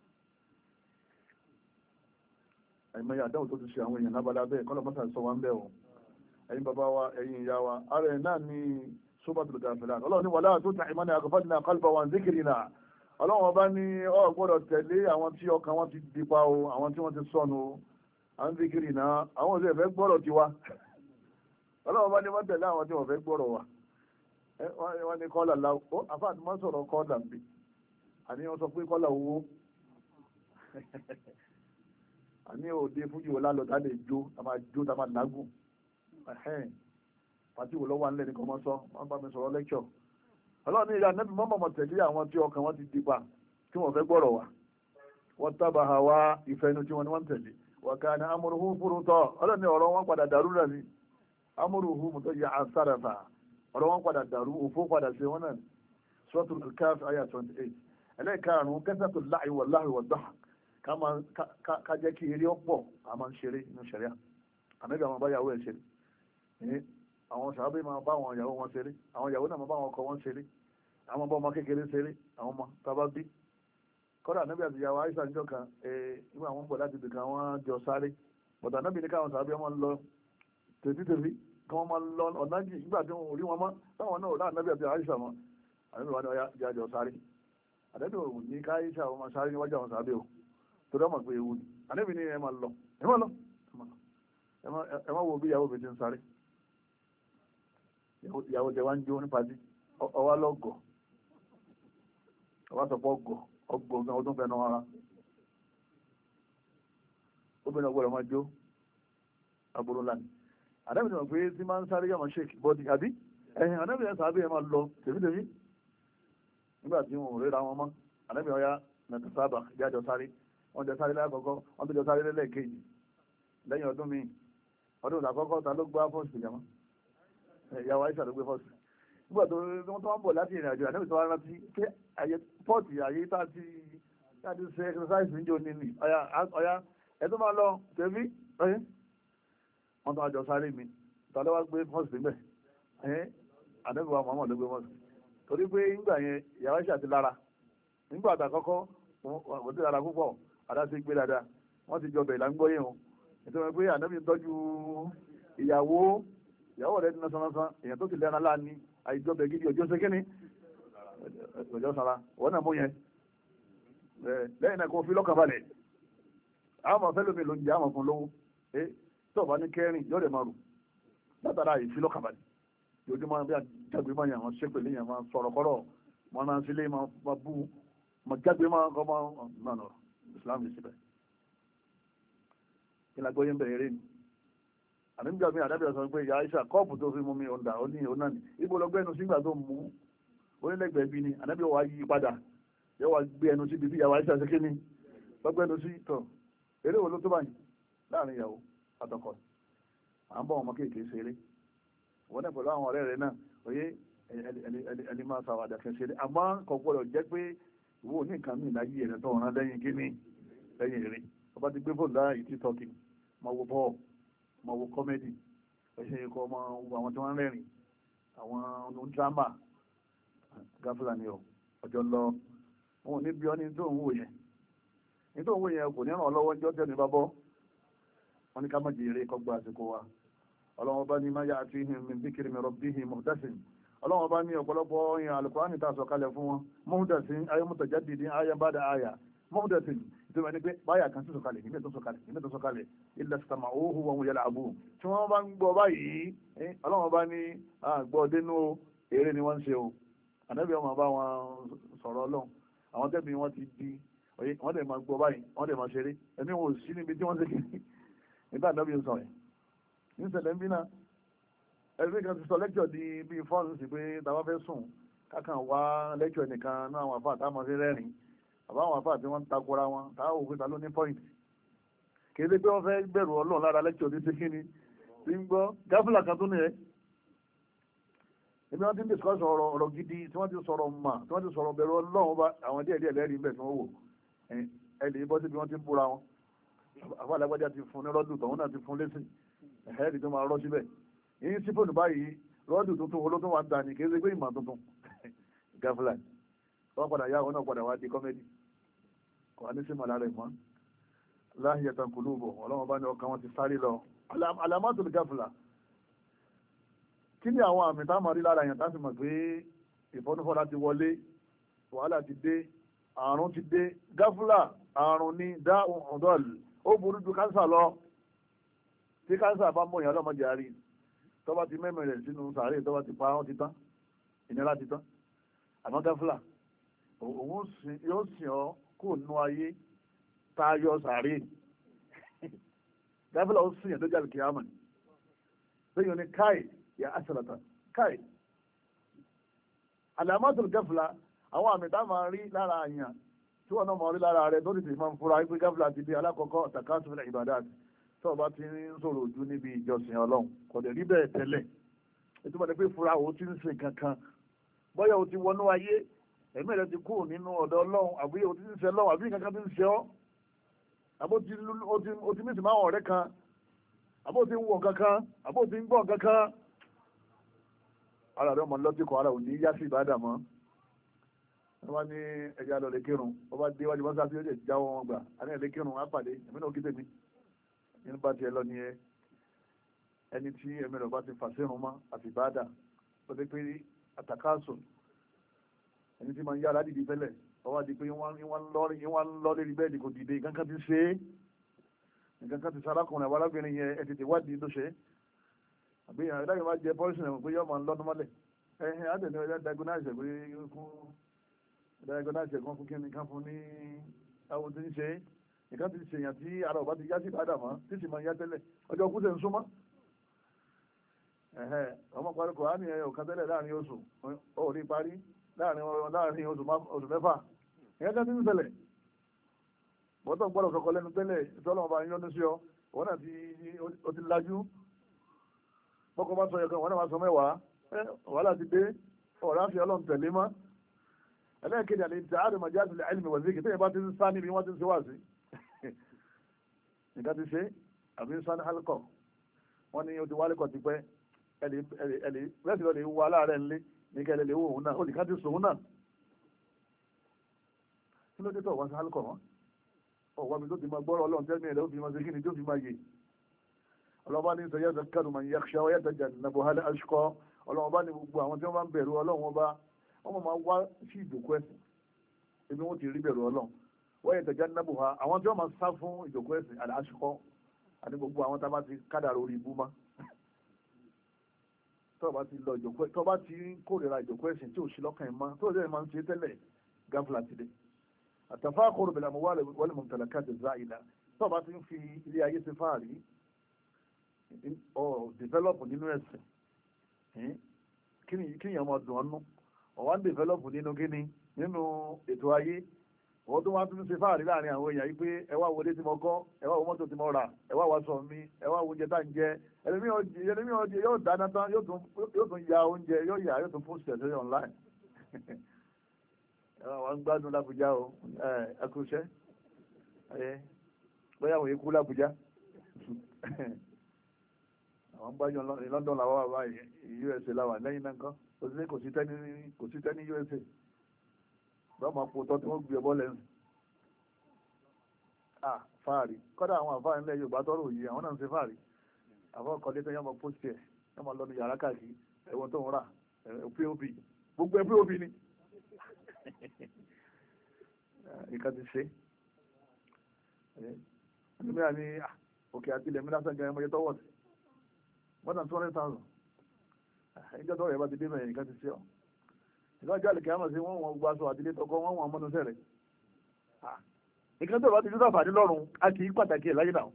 ẹ̀mẹ́yà àdáwò tó ti ṣe àwọn èèyàn lábala bẹ́ẹ̀ kọ́lọ̀ mọ́sà sọ wá ń bẹ̀ ọ́ ẹ̀yin bàbá wa ẹ̀yin ìyá wa ara ẹ̀ náà ní sóbàtò gàfẹ́lá ọlọ́run ní wàlá tó tàn ìmọ̀ni àgọ́fàdínà kálífà wà ń zikirina ọlọ́run ọba ní ọ gbọ́dọ̀ tẹ̀lé àwọn tí ọkàn wọn ti dípa o àwọn tí wọ́n ti sọnù o à ń zikirina àwọn òṣèlú ẹ̀fẹ́ gbọ́dọ̀ tiwa ọlọ́run ọba ní wọ́n tẹ̀lé àwọn tí wọ́n fẹ́ gbọ́dọ̀ wa wọ́n ní kọ́là la ó àfáàtì máa sọ̀rọ̀ kọ́là bí àní wọ́n sọ pé kọ́là owó àní òde fújì wò lálọ́ tá lè jó tá máa jó tá máa lágùn pàtí wò lọ́wọ́ nílẹ̀ nìkan mọ́ sọ wọ́n bá mi sọ̀rọ̀ lẹ́kṣọ̀ ọlọ́run ní ìyá nẹ́bí mọ́mọ́ tẹ̀lé àwọn tí ọkàn wọn ti dìpa tí wọ́n fẹ́ gbọ́rọ̀ wá wọ́n tábà ha wá ìfẹ́ inú tí wọ́n ní wọ́n tẹ̀lé wọ́n ká ní amúrúhú fúru tọ́ ọlọ́run ní ọ̀rọ̀ wọn padà dàrú rẹ̀ ní amúrúhú mọ́tò yà á sárafa ọ̀rọ̀ wọn padà dàrú òfó padà sí wọn náà Suratul Kahf àyà twenty eight ẹlẹ́ẹ̀karùn-ún kẹsàtò láì wà láì wà dọ́ ká jẹ́ kí eré ọ̀pọ̀ a máa ń ṣeré inú ṣẹ̀ríà àmẹ́bí àwọn báyàwó ẹ̀ ṣeré àwọn sàábé máa bá àwọn ìyàwó wọn ṣeré àwọn ìyàwó náà máa bá àwọn ọkọ wọn ṣeré àwọn ọmọ ọmọ kékeré ṣeré àwọn ọmọ tábà bí kọ́dà níbi àti ìyàwó àìsà níjọ́ kan nígbà àwọn ń bọ̀ láti ibìkan wọ́n jọ sáré bọ̀dà níbi ní káwọn sàábé wọn lọ tètítètí kí wọ́n máa lọ ọ̀nà jì nígbà tí wọn ò rí wọn mọ́ táwọn náà láà níbi àti àìsà wọn àdébí wọn ni wọ́n yá jọ sáré àdébí ò ní ká àìsà wọn máa sáré níwájú àwọn sàábé o tó dọ́ mọ̀ pé ewu ni àdébí ni ẹ máa lọ ẹ máa lọ ẹ máa wo bí ìyàwó mi ti ń sáré ìyàwó jẹ wá ń jó nípa dí ọwá lọ́gọ̀ ọwá sọpọ̀ ọgọ̀ ọgbọ̀ ọgbọ̀n ọdún fẹ́nu ara obìnrin ọgbọ̀rọ̀ máa jó agbóró lánìí àdábì tí wọ́n pé tí máa ń sáré yàmọ̀ ṣèkì bọ́dì àbí ẹ̀yìn àdábì yẹn sàábì yẹn máa lọ tèmítèmí nígbà tí wọn ò ríra wọn mọ́ àdábì ọya nàìjíríà sábà jájọ sáré wọ́n jọ sáré lákọ̀ọ́kọ́ wọ́n tó jọ sáré lẹ́lẹ́kejì lẹ́yìn ọdún míì ọdún àkọ́kọ́ ta ló gbá fọ́ọ̀sì jàmọ́ ìyàwó àìsà ló gbé fọ́ọ̀sì nígbà tó wọ́n tó wọ́n bọ̀ láti ìrìn àjò àdébìtì wọn rántí pé àyè pọ́ọ̀tì àyè tá a ti tá a ti ṣe exercise níjó níní ọ̀yà ọ̀yà ẹ̀ tó máa lọ tẹ̀mí ọ̀yẹ́ wọ́n tó àjọ sáré mi tọ́lá wá gbé fọ́ọ̀sì níbẹ̀ ẹ̀ àdébìtì wa Muhammad ló gbé fọ́ọ̀sì torí pé nígbà yẹn ìyàwó àìsà ti lára nígbà àtàkọ́kọ́ kò sí lára púpọ̀ àdáṣe gbé dáadáa wọ́n ti jọ bẹ̀ láńgbọ́ yẹn o nítorí pé àdébìtì tọ́jú ìyàwó ìyàwó rẹ̀ dínà sánásán èèyàn tó ti lẹ́ran láàní àìjọbẹ̀ gidi ọjọ́ ṣe kíní ọjọ́ sára wọ́n náà mú yẹn lẹ́yìn náà kò fi lọ́kàn balẹ̀ àwọn ọmọ fẹ́lómi ló ń jẹ́ àwọn fún lówó tó bá ní kẹrin yóò dẹ̀ máa rù látara ìfi lọ́kàn balẹ̀ yóò máa bí àjágbé máa yàn wọn ṣépè lé yàn máa sọ̀rọ̀ kọ́rọ̀ wọn náà sílé máa bú máa jágbé máa kọ́ máa náà nọ Islam yìí síbẹ̀ ìlàgbọ́ yẹn bẹ̀rẹ̀ rẹ̀ ni ànígbà mi àdábìyà sọ pé ìyá Aisha kọ́ọ̀pù tó fi mú mi ọ̀dà ó ní ọ̀nà ní ibo lọ gbẹ́nu sígbà tó mú onílẹ̀gbẹ̀ẹ́ bí ni àdábìyà wá yí padà yóò wá gbé ẹnu síbi tí ìyàwó Aisha ṣe kí ni lọ́gbẹ́nu sí tọ̀ eré wo ló tó báyìí láàrin ìyàwó àtọkọ à ń bọ̀ ọmọ kéèké ṣeré wọ́n náà pẹ̀lú àwọn ọ̀rẹ́ rẹ̀ náà oyé ẹni máa ṣàwàdà kan ṣeré àmọ́ kò gbọ́dọ̀ jẹ́ pé ìwọ ní nǹkan mìíràn láyé ẹ̀rẹ́ tó ọ̀ràn lẹ́yìn kí ni lẹ́yìn eré ọba ti gbé fóònù láàyè títọ́kì máa wo bọ́ọ̀ ma wo kọ́mẹ́dì ẹ̀ṣẹ́ ikọ̀ ọmọ àwọn tí wọ́n rẹ̀rìn àwọn onídrámà gáfúlà ni ọ ọjọ́ lọ wọn ò ní bí ọ ní tó ń wò yẹn ní tó ń wò yẹn kò ní ràn ọ́ lọ́wọ́ jọ́ tẹ́ni bá bọ́ wọn ní ká má jèrè kọ́gbà àsìkò wa ọlọ́wọ́n bá ní má yá àti ihìn min dhikri min rabbihim muhdathin ọlọ́wọ́n bá ní ọ̀pọ̀lọpọ̀ ìyàn Al-Qur'ani tá a sọ kalẹ̀ fún wọn muhdathin ayé mutajaddidin ayé ba'da àyà muhdathin ìtumọ̀ ní pé báyà kan tó sọ̀kalẹ̀ ìmẹ́ tó sọ̀kalẹ̀ ìmẹ́ tó sọ̀kalẹ̀ illa istama'uhu wa hum yal'abun tí wọ́n bá ń gbọ́ báyìí ọlọ́wọ́n bá ní àgbọ̀ dénú eré ni wọ́n ń ṣe o ànábì ọmọ bá wọn sọ̀rọ̀ ọlọ́run àwọn tẹ́bí wọn ti di wọ́n dẹ̀ máa gbọ́ báyìí wọ́n dẹ̀ máa ṣeré ẹ̀mí wọn ò sí níbi tí wọ́n ṣe kiri nígbà ànábì ń sọ ẹ̀ ní ṣẹlẹ̀ ń bí náà ẹgbẹ́ kan ti sọ lẹ́kṣọ̀ di bíi fọ́ọ̀nù sí pé táwa fẹ́ sùn kákan wá lẹ́kṣọ̀ nìkan náà àwọn àfáà táwọn fi rẹ́rìn àbá àwọn àfáà tí wọ́n ń takora wọn táwọn òfin ta ló ní pọ́ìntì kéde pé wọ́n fẹ́ bẹ̀rù ọlọ́run lára lẹ́kṣọ̀ ní ṣe kíni tí ń gbọ́ gáfúlà kan tó nìyẹn èmi wọ́n ti ń discuss ọ̀rọ̀ ọ̀rọ̀ gidi tí wọ́n ti sọ̀rọ̀ mà tí wọ́n ti sọ̀rọ̀ bẹ̀rù Ọlọ́run bá àwọn díẹ̀ díẹ̀ lẹ́rìí bẹ̀ tí wọ́n wò ẹ lè bọ́ síbi wọ́n ti ń búra wọn àfa alágbájá ti fún ní rọ́dù tọ̀hún náà ti fún lẹ́sìn ẹ̀ẹ́dì tó máa rọ́ síbẹ̀ yìí sí fóònù báyìí rọ́dù tuntun olótún wa ń ta ní kí ẹ ṣe pé ìmọ̀ tuntun gáfúlà wọ́n padà yá wọn náà padà wá di kọ́mẹ́dì kò wá ní sí màlá rẹ̀ mọ́ láhìyẹ tán kùlù bọ̀ ọlọ́wọ́n bá ní ọkàn wọn ti sáré lọ alamatul gáfúlà kí ni àwọn àmì táwọn rí lára yẹn táwọn mọ̀ pé ìfọ́núfọ́lá ti wọlé wàhálà ti dé àrùn ti dé gáfúlà àrùn ní dá ọ̀dọ́ọ̀lù ó burú ju kánsà lọ tí kánsà bá mọ̀ yàn lọ́mọdé àárín tó bá ti mẹ́mẹ́ rẹ̀ sínú sàárè tó bá ti pa ọ́ ti tán ìnira ti tán àmọ́ gáfúlà òun yóò sìn ọ́ kó nú ayé tá a yọ sàárè gáfúlà ó sìn yàn tó jáde kìámà lẹ́yìn ní káì yà asàlàtà káì àlàmọ́tò gáfúlà àwọn àmì tá a máa rí lára àyàn tí wọ́n náà máa rí lára rẹ̀ tó ti sì máa ń fura wípé gáfúlà ti di alákọ̀ọ́kọ́ takassul ibadat tó o bá ti ń sọ̀rọ̀ ojú níbi ìjọsìn ọlọ́run kò dẹ̀ rí bẹ́ẹ̀ tẹ́lẹ̀ ètò ìbàdàn pé fura o ti ń sìn kankan bóyá o ti wọnú ayé ẹ̀mí rẹ̀ ti kú nínú ọ̀dọ̀ ọlọ́run àbí o ti ń ṣe ọlọ́run àbí kankan ti ń ṣe ọ́ àbó o ti mísì máa ọ̀rẹ́ kan àbó o ti ń wọ̀ kankan àbó o ti ń gbọ́ kankan ara rẹ̀ ọmọ lọ́tíkọ̀ ara ò ní yá sí ìbádà mọ́ wọ́n bá ní ẹja lọ lè kírun wọ́n bá dé wájú wọ́n sáfì ó lè jáwọ́ wọn gbà á ní ẹ̀ lè kírun á pàdé èmi náà kí tèmi nínú bá tiẹ̀ lọ ní ẹ ẹni tí ẹ̀mí rẹ̀ bá ti fà sírun mọ́ àti ìbádà ó dé pé àtàkásù ẹni tí máa ń yára dìde tẹ́lẹ̀ ọwọ́ àti pé wọ́n ń lọ lérí bẹ́ẹ̀dì kò dìde nǹkan kan ti ṣe é nǹkan kan ti ṣe arákùnrin àwọn arábìnrin yẹn ẹ tètè wádìí tó ṣe é àbí ìyàrá ìdájọ́ máa jẹ pọ́lísì náà pé yọ́ máa ń lọ́dún mọ́lẹ̀ ẹ̀hìn àdènà ẹ̀dá diagonise pé kún diagonise kan fún kíni kan fún ní àwọn tí ń ṣe é nǹkan ti ṣèyàn tí ara ọba ti yá sí ìbádà mọ́ tí sì máa yá tẹ́lẹ̀ ọjọ́ kú tẹ̀ ń súnmọ́ ọmọ parí kò á ní ẹyọ kan tẹ́lẹ̀ láàrin oṣù ó rí parí láàrin oṣù mẹ́fà ìyẹn kan ti ń ṣẹlẹ̀ bọ́tọ̀ gbọ́dọ̀ kọ́kọ́ lẹ́nu tẹ́lẹ̀ ìtọ́lọ́mọ bá yọ́nú sí ọ wọ́n náà ti lajú bọ́kọ́ bá sọ yọkan wọ́n náà máa sọ mẹ́wàá wàhálà ti dé ọ̀rá fi ọlọ́run tẹ̀lé mọ́ ẹlẹ́ẹ̀kejì àti ìtì àdùn màjá àti ẹ̀lìmì wà síkì tẹ́yìn bá ti ń sá níbi wọ́n ti ń ṣe wá sí nǹkan ti ṣe àbí ń sá ní alkọ̀ wọ́n ní o ti wá alkọ̀ ti pẹ́ ẹ̀lì rẹ́sì lọ lè wọ aláàrẹ̀ ńlé ní kẹ́ lè wọ òun náà ó sì ká ti sòun náà kí ló dé tó wọ́n sí alkọ̀ wọn ọ̀wọ́ mi tó ti máa gbọ́rọ̀ ọlọ́run tẹ́lẹ̀ rẹ̀ ó fi máa ṣe kí ni tó fi máa yè ọlọ́ba ní sọ yẹ́sẹ̀ kẹ́rù mà ń yakhsha wa yatajannabu hal ashqa ọlọ́ba ní gbogbo àwọn tí wọ́n bá ń bẹ̀rù ọlọ́run ọba wọ́n máa wá sí ìjòkó ẹ̀sìn ebi wọ́n ti rí bẹ̀rù ọlọ́run wa yatajannabu ha àwọn tí wọ́n máa sá fún ìjòkó ẹ̀sìn al ashqa àti gbogbo àwọn tá a bá ti kádàrá orí ibú má tó bá ti lọ ìjòkó tó bá ti kórìíra ìjòkó ẹ̀sìn tí ò sí lọ́kàn ẹ̀ má tó dẹ̀ máa ń ṣe tẹ́lẹ̀ gáfúlà ti dé àtàfáàkùrù bil amwali wal mumtalakati za'ila tó bá ti ń fi ilé ayé ti fáàrí ọ develop nínú ẹ̀sìn kí ni ọmọ dùn ọ́nú ọ̀wá ń develop nínú kíni nínú ètò ayé ọ̀wọ́ tó wá tún ṣe fáàrí láàrin àwọn èèyàn yìí pé ẹ wá wọlé tí mo kọ́ ẹ wá wo mọ́tò tí mo rà ẹ wá wá sọ mi ẹ wá wo oúnjẹ tá ń jẹ ẹlẹ́mí ọjẹ yóò dáná tán yóò tún ya oúnjẹ yóò yà yóò tún post ẹ̀ sórí online ẹ wá ń gbádùn lábújá o ẹ kú iṣẹ́ bóyá àwọn èkú lábújá àwọn gbájọ London làwọn wà báyìí U S A làwà lẹ́yìn náà kan kò sí kò sí tẹ́ni kò sí tẹ́ni U S A bá máa po tọ́ tí wọ́n gbé ọbọ̀ lẹ́nu à fáàrí kọ́dà àwọn àfáà ńlẹ̀ Yorùbá tọ́rọ òye àwọn náà ń ṣe fáàrí àwọn kọ́lé tó yẹ máa post ẹ̀ yẹ máa lọ́nu yàrá káàkiri ẹ̀wọ̀n tó ń rà pop gbogbo ẹ̀ pop ni ìka ti ṣe ẹni mìíràn ní òkè àti ilẹ̀ mìíràn sẹ́ńgẹ̀ ẹmọ yẹ tọ́wọ́ sí more than two hundred thousand ìjọ tó rẹ̀ bá ti dé mẹ́rin nǹkan ti ṣe ọ́ ìlọ́jọ́ àlèkè àmọ̀ sí wọ́n wọ́n gba aṣọ àdílé tọkọ wọ́n wọ́n mọ́nu sẹ́rẹ̀ nǹkan tó bá ti dúdú àfàdé lọ́rùn a kì í pàtàkì ẹ̀ láyé náà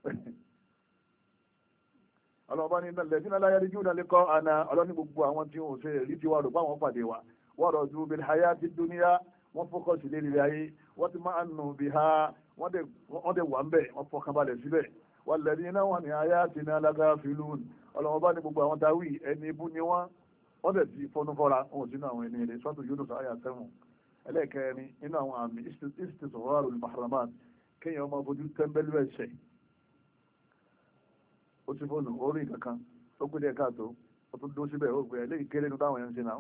ọlọ́ọ̀bá ní ilẹ̀ tí náà láyé jù náà lè kọ́ àna ọlọ́ní gbogbo àwọn tí wọ́n ṣe rí ti wà rò báwọn pàdé wa wọ́n rọ̀ ju bil hayati dunya wọ́n fọ́kọ̀sì lérí ayé wọ́n ti máa ń nù bí ha wọ́n dẹ̀ wà ń bẹ̀ wọ́n fọkànbalẹ̀ síbẹ̀ walladhina wọ́n ní ayatina lagafilun ọlọ́wọ́n bá ní gbogbo àwọn táwí ẹni ibú ni wọ́n wọ́n bẹ̀ ti fọ́nú fọ́ra wọn sínú àwọn ẹni rẹ̀ sọ́tò Yunus àyà sẹ́wọ̀n ẹlẹ́ẹ̀kẹrin nínú àwọn àmì istisghar al-mahramat kéèyàn máa fojú tẹ́ńbẹ́lú ẹ̀ṣẹ̀ ó ti fóònù orí kankan ó gbé díẹ̀ káàtó ó tún dó síbẹ̀ ó gbé ẹ̀ léyìí kéré ní táwọn èèyàn ń ṣe náà